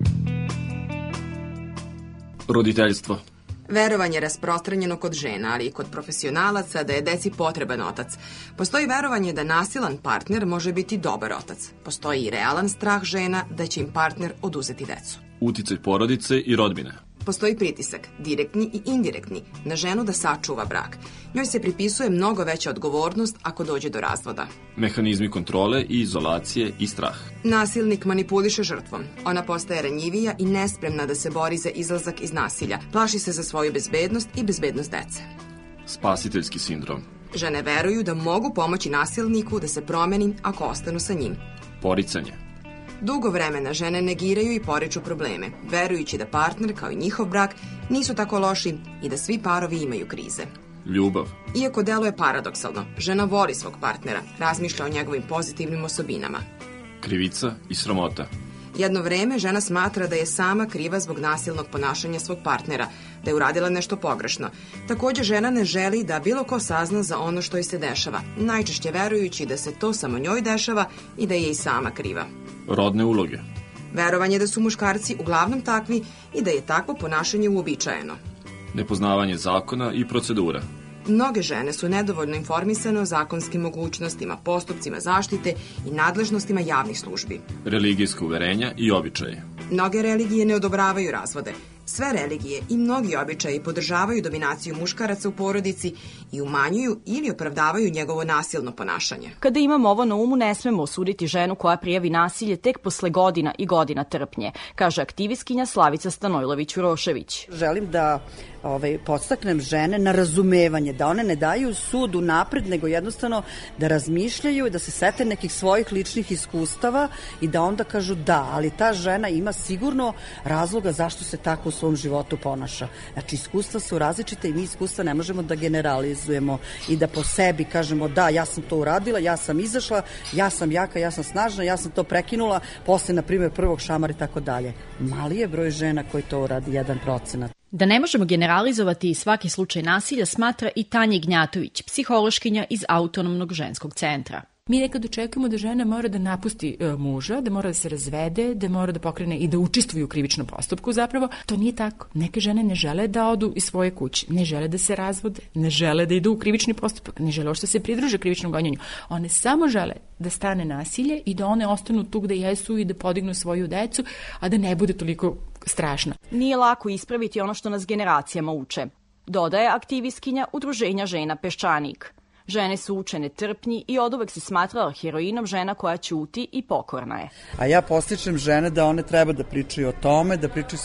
Roditeljstvo. Verovanje je rasprostranjeno kod žena, ali i kod profesionalaca da je deci potreban otac. Postoji verovanje da nasilan partner može biti dobar otac. Postoji i realan strah žena da će im partner oduzeti decu. Uticaj porodice i rodbine. Postoji pritisak, direktni i indirektni, na ženu da sačuva brak. Njoj se pripisuje mnogo veća odgovornost ako dođe do razvoda. Mehanizmi kontrole i izolacije i strah. Nasilnik manipuliše žrtvom. Ona postaje ranjivija i nespremna da se bori za izlazak iz nasilja. Plaši se za svoju bezbednost i bezbednost dece. Spasiteljski sindrom. Žene veruju da mogu pomoći nasilniku da se promeni ako ostanu sa njim. Poricanje. Dugo vremena žene negiraju i poriču probleme, verujući da partner, kao i njihov brak, nisu tako loši i da svi parovi imaju krize. Ljubav. Iako deluje paradoksalno, žena voli svog partnera, razmišlja o njegovim pozitivnim osobinama. Krivica i sramota. Jedno vreme žena smatra da je sama kriva zbog nasilnog ponašanja svog partnera, da je uradila nešto pogrešno. Također žena ne želi da bilo ko sazna za ono što joj se dešava, najčešće verujući da se to samo njoj dešava i da je i sama kriva. Rodne uloge. Verovanje da su muškarci uglavnom takvi i da je takvo ponašanje uobičajeno. Nepoznavanje zakona i procedura. Mnoge žene su nedovoljno informisane o zakonskim mogućnostima, postupcima zaštite i nadležnostima javnih službi. Religijska uverenja i običaje. Mnoge religije ne odobravaju razvode. Sve religije i mnogi običaji podržavaju dominaciju muškaraca u porodici i umanjuju ili opravdavaju njegovo nasilno ponašanje. Kada imamo ovo na umu, ne smemo osuditi ženu koja prijavi nasilje tek posle godina i godina trpnje, kaže aktivistkinja Slavica Stanojlović-Urošević. Želim da podstaknem žene na razumevanje, da one ne daju sud unapred, nego jednostavno da razmišljaju i da se sete nekih svojih ličnih iskustava i da onda kažu da, ali ta žena ima sigurno razloga zašto se tako u svom životu ponaša. Znači, iskustva su različite i mi iskustva ne možemo da generalizujemo i da po sebi kažemo da, ja sam to uradila, ja sam izašla, ja sam jaka, ja sam snažna, ja sam to prekinula, posle, na primjer, prvog šamara i tako dalje. Mali je broj žena koji to uradi, 1%. Da ne možemo generalizovati svaki slučaj nasilja, smatra i Tanja Ignjatović, psihološkinja iz Autonomnog ženskog centra. Mi nekad očekujemo da žena mora da napusti muža, da mora da se razvede, da mora da pokrene i da učestvuju u krivičnom postupku. Zapravo, to nije tako. Neke žene ne žele da odu iz svoje kuće, ne žele da se razvode, ne žele da idu u krivični postupak, ne žele što se pridruže krivičnom gonjenju. One samo žele da stane nasilje i da one ostanu tu gde jesu i da podignu svoju decu, a da ne bude toliko strašno. Nije lako ispraviti ono što nas generacijama uče, dodaje aktivistkinja Udruženja žena Peščanik. Žene su učene trpnji i oduvek se smatrala heroinom žena koja ćuti i pokorna je. A ja postičem žene da one treba da pričaju o tome, da pričaju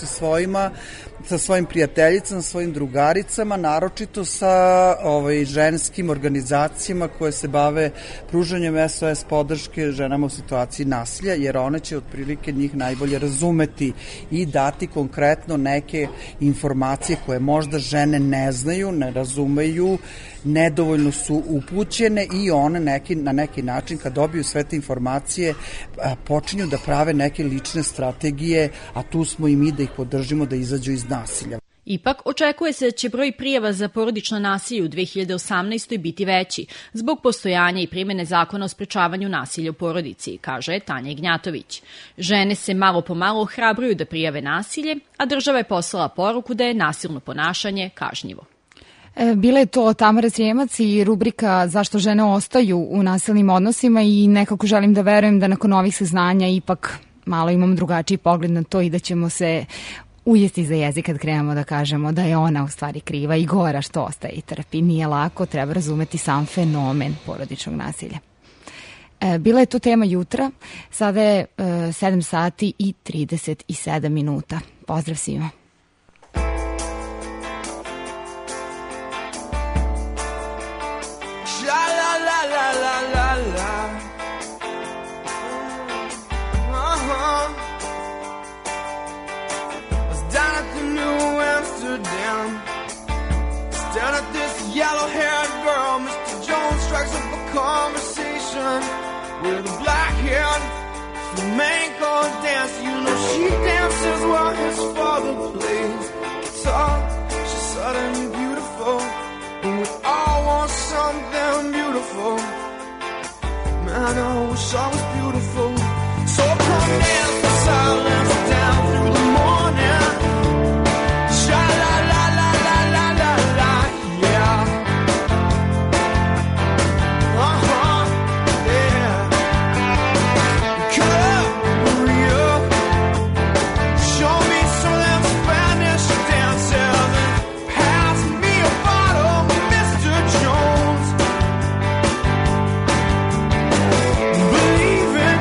sa svojim prijateljicama, svojim drugaricama, naročito sa ženskim organizacijama koje se bave pružanjem SOS podrške ženama u situaciji nasilja, jer one će otprilike njih najbolje razumeti i dati konkretno neke informacije koje možda žene ne znaju, ne razumeju, nedovoljno su upućene i one na neki način kad dobiju sve te informacije počinju da prave neke lične strategije, a tu smo i mi da ih podržimo da izađu iz nasilja. Ipak, očekuje se da će broj prijava za porodično nasilje u 2018. biti veći, zbog postojanja i primene zakona o sprečavanju nasilja u porodici, kaže Tanja Ignjatović. Žene se malo po malo ohrabruju da prijave nasilje, a država je poslala poruku da je nasilno ponašanje kažnjivo. Bila je to Tamara Srijemac i rubrika Zašto žene ostaju u nasilnim odnosima i nekako želim da verujem da nakon ovih saznanja ipak malo imam drugačiji pogled na to i da ćemo se ujesti za jezik kad krenemo da kažemo da je ona u stvari kriva i gora što ostaje i trpi. Nije lako, treba razumeti sam fenomen porodičnog nasilja. Bila je to tema jutra, sada je 7 sati i 37 minuta. Pozdrav svima. Down at this yellow-haired girl, Mr. Jones strikes up a conversation with a black-haired flamenco dancer. You know she dances while his father plays guitar. She's suddenly beautiful, and we all want something beautiful. Man, I wish I was beautiful. So come dance the silence down through the morning. Sha-la-la-la-la-la-la-la. Believe in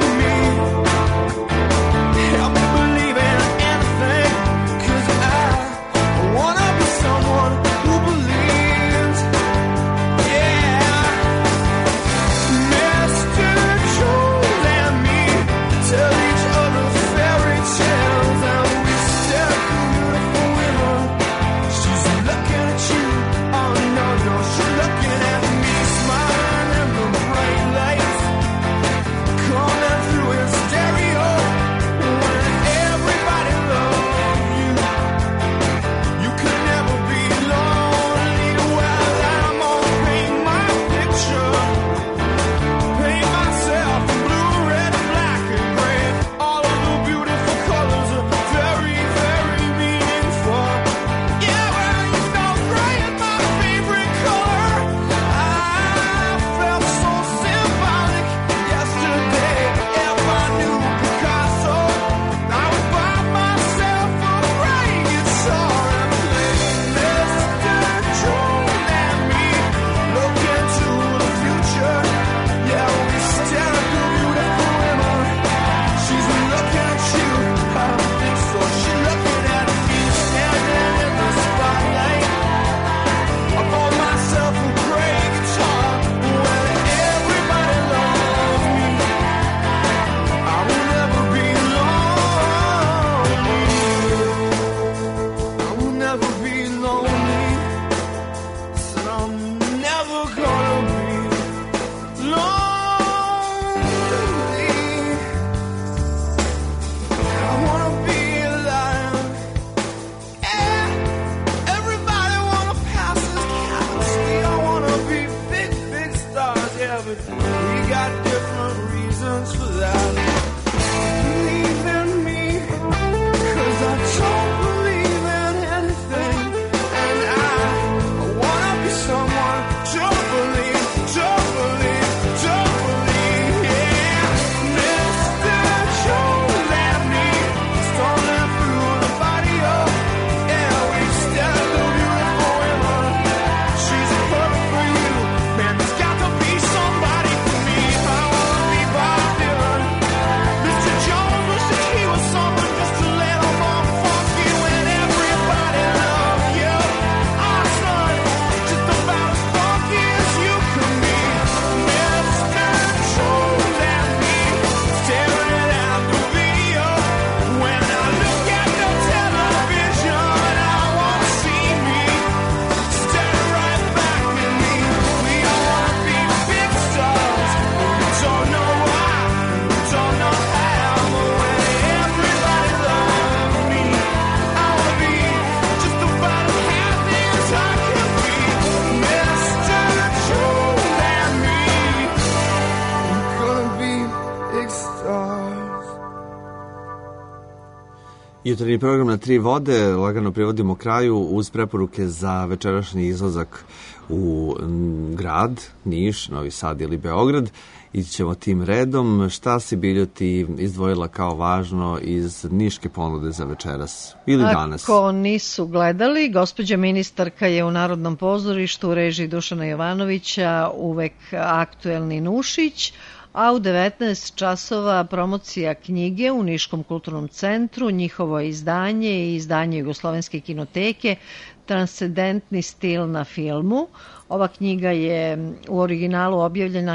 Jutarnji program na tri vode lagano privodimo kraju uz preporuke za večerašnji izlazak u grad, Niš, Novi Sad ili Beograd. Ići ćemo tim redom. Šta si, Biljo, ti izdvojila kao važno iz niške ponude za večeras ili danas? Ako nisu gledali, gospođa ministarka je u Narodnom pozorištu u režiji Dušana Jovanovića uvek aktuelni Nušić, a u 19 časova promocija knjige u Niškom kulturnom centru, njihovo izdanje i izdanje Jugoslovenske kinoteke Transcendentni stil na filmu. Ova knjiga je u originalu objavljena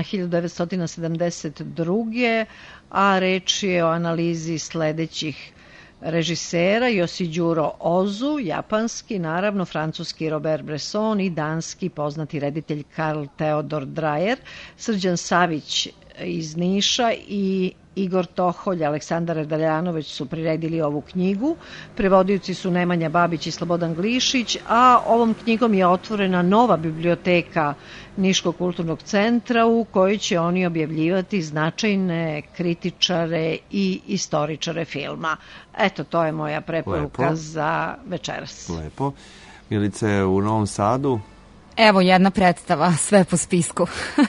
1972. a reč je o analizi sledećih režisera: Yoshijuro Ozu, japanski, naravno, francuski Robert Bresson i danski poznati reditelj Karl Theodor Dreyer. Srđan Savić iz Niša i Igor Toholj, Aleksandar Redaljanović su priredili ovu knjigu. Prevodioci su Nemanja Babić i Slobodan Glišić, a ovom knjigom je otvorena nova biblioteka Niškog kulturnog centra u kojoj će oni objavljivati značajne kritičare i istoričare filma. Eto, to je moja preporuka za večeras. Lepo. Milice, u Novom Sadu? Evo jedna predstava, sve po spisku.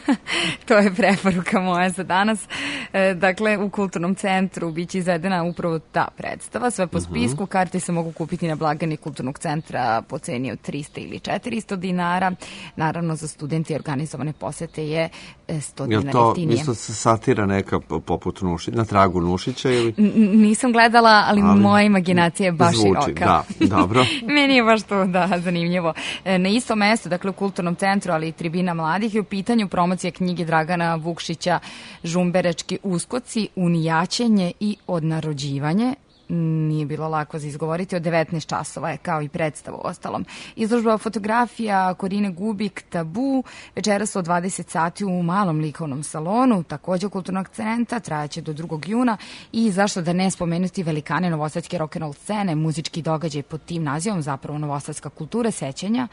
To je preporuka moja za danas. Dakle, u Kulturnom centru biće izvedena upravo ta predstava, sve po spisku. Karte se mogu kupiti na blagajni Kulturnog centra po ceni od 300 ili 400 dinara. Naravno, za studenti organizovane posete je 100 dinara jeftinije. Je to isto satira neka poput Nušića, na tragu Nušića ili? Nisam gledala, ali moja imaginacija je baš zvuči, široka. Da, dobro. Meni je baš to zanimljivo. Na istom mestu, dakle u Kulturnom centru, ali i Tribina mladih, je u pitanju promocija knjige Dragana Vukšića Žumberački uskoci, unijaćenje i odnarođivanje. Nije bilo lako za izgovoriti. Od 19 časova je, kao i predstava u ostalom. Izložba fotografija Korine Gubik Tabu večeras od 20 sati u malom likovnom salonu, takođe Kulturnog centra, trajaće do 2. juna. I zašto da ne spomenuti velikane novosadske rock'n'roll scene, muzički događaj pod tim nazivom, zapravo Novosadska kultura sećanja.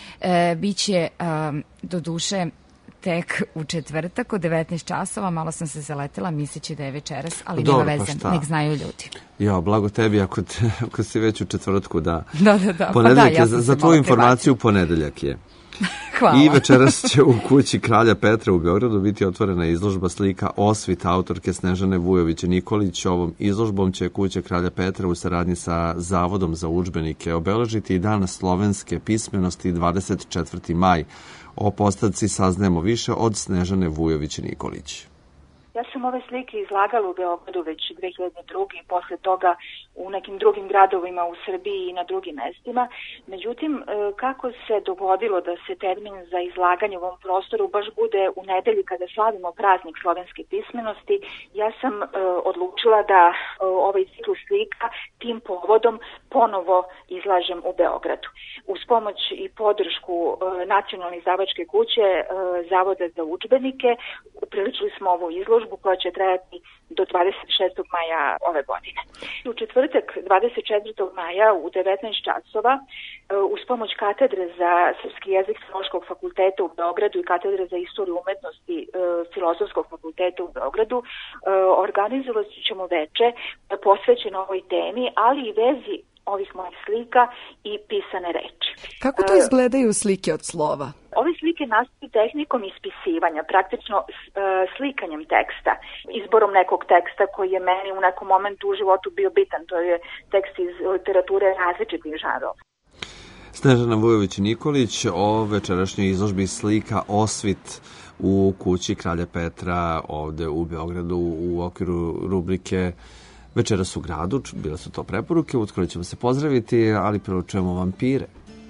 Biće do duše tek u četvrtak od 19 časova. Malo sam se zaletela misleći da je večeras, ali nema veze, nek znaju ljudi. Jo, blago tebi ako si već u četvrtku, da. Da. Ponedeljak je, za tvoju informaciju, ponedeljak je. Hvala. I večeras će u kući Kralja Petra u Beogradu biti otvorena izložba slika Osvit autorke Snežane Vujović-Nikolić. Ovom izložbom će kuća Kralja Petra u saradnji sa Zavodom za udžbenike obeležiti i Dan slovenske pismenosti 24. maj. O postavci saznajemo više od Snežane Vujović-Nikolić. Ja sam ove slike izlagala u Beogradu već 2002. i posle toga u nekim drugim gradovima u Srbiji i na drugim mestima. Međutim, kako se dogodilo da se termin za izlaganje u ovom prostoru baš bude u nedelji kada slavimo praznik slovenske pismenosti, ja sam odlučila da ovaj ciklus slika tim povodom ponovo izlažem u Beogradu. Uz pomoć i podršku Nacionalne izdavačke kuće Zavoda za udžbenike upriličili smo ovu izložbu koja će trajati do 26. maja ove godine. U četvrtak 24. maja u 19 časova uz pomoć katedre za srpski jezik Filološkog fakulteta u Beogradu i katedre za istoriju umetnosti Filozofskog fakulteta u Beogradu organizovat ćemo veče posvećeno ovoj temi, ali i vezi ovih mojih slika i pisane reči. Kako to izgledaju slike od slova? Ove slike nastaju tehnikom ispisivanja, praktično slikanjem teksta, izborom nekog teksta koji je meni u nekom momentu u životu bio bitan. To je tekst iz literature različitih žanrova. Snežana Vujović-Nikolić o večerašnjoj izložbi slika Osvit u kući Kralja Petra ovde u Beogradu u okviru rubrike Večeras u gradu. Bile su to preporuke, uskoro ćemo se pozdraviti, ali prvo čujemo Vampire.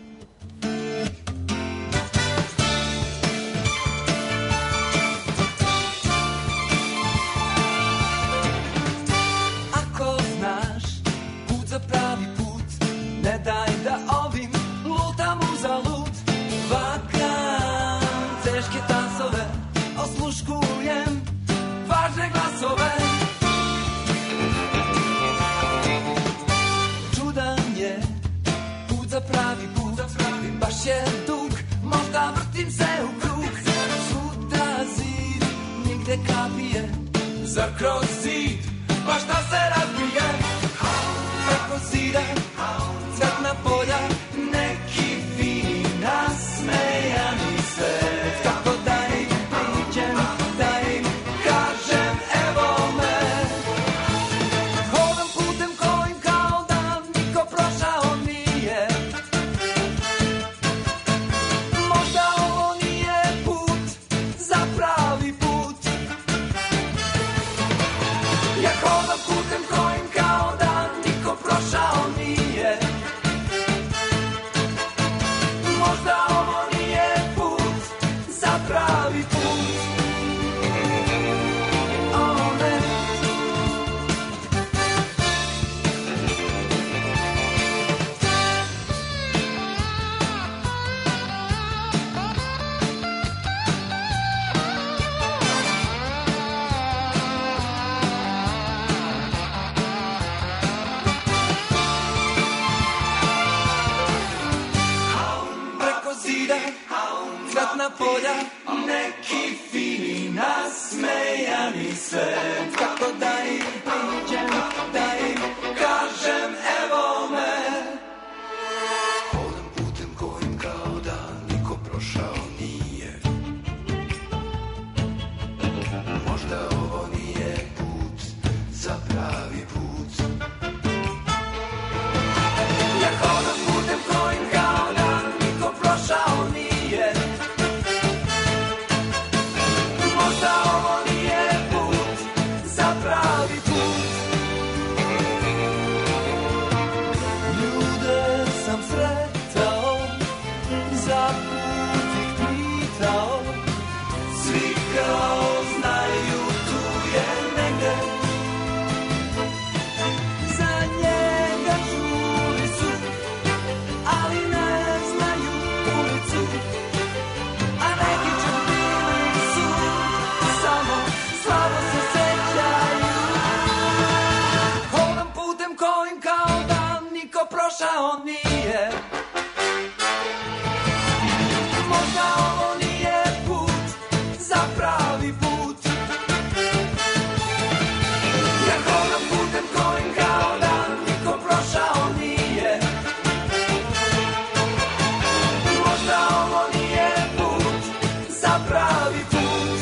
Ako znaš put za pravi put, ne daj da ovim lutam uzalud. Vakam teške tansove, osluškujem važne glasove. Čudan je put za pravi prošao nije. Možda ovo nije put za pravi put, jer hodam putem kojim kao da niko prošao nije. Možda ovo nije put za pravi put.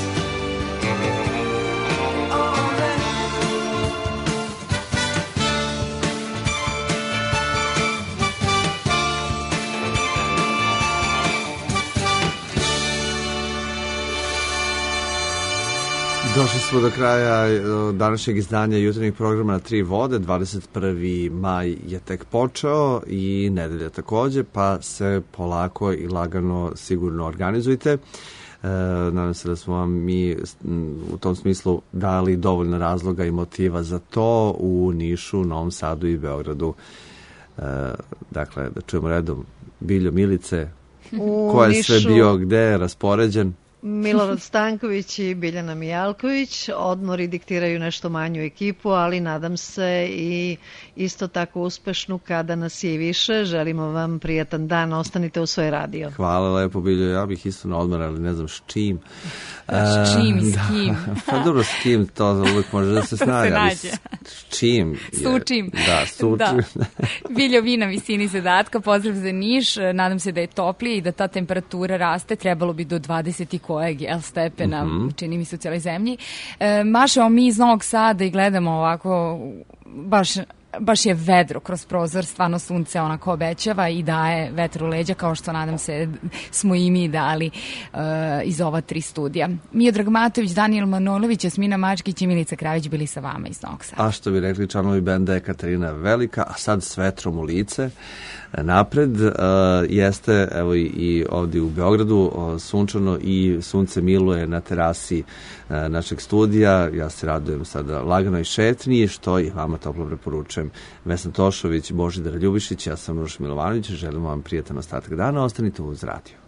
Došli smo do kraja današnjeg izdanja jutarnjeg programa Na tri vode. 21. maj je tek počeo i nedelja takođe, pa se polako i lagano sigurno organizujte. Nadam se da smo vam mi u tom smislu dali dovoljno razloga i motiva za to u Nišu, Novom Sadu i Beogradu. Dakle, da čujemo redom Biljo, Milice, ko je sve bio gde raspoređen? Milorad Stanković i Biljana Mijalković. Odmori diktiraju nešto manju ekipu, ali nadam se i isto tako uspešnu kada nas je i više. Želimo vam prijatan dan, ostanite u svoj radio. Hvala lepo, Biljo, ja bih isto na odmor, ali ne znam s čim. S čim i s kim? Pa dobro, s kim, to uvijek može da se snaga, ali s čim? Sučim. Da, sučim. Da. Biljo, vi na visini zadatka, pozdrav za Niš, nadam se da je toplije i da ta temperatura raste, trebalo bi do 20 kojeg stepena, čini mi se u cijeloj zemlji. Mašemo mi iz Novog Sada i gledamo ovako, baš je vedro kroz prozor, stvarno sunce onako obećava i daje vetru leđa, kao što nadam se smo i mi dali iz ova 3 studija. Miodrag Matović, Danijel Manolović, Jasmina Mačkić i Milica Kravić bili sa vama iz Novog Sada. A što bi rekli članovi benda je Katarina Velika, a sad s vetrom u lice. Napred jeste, evo i ovdje u Beogradu, sunčano i sunce miluje na terasi našeg studija. Ja se radujem sada laganoj šetnji, što i vama toplo preporučujem. Vesna Tošović, Božidar Ljubišić, ja sam Uroš Milovanović, želim vam prijatan ostatak dana, ostanite uz radio.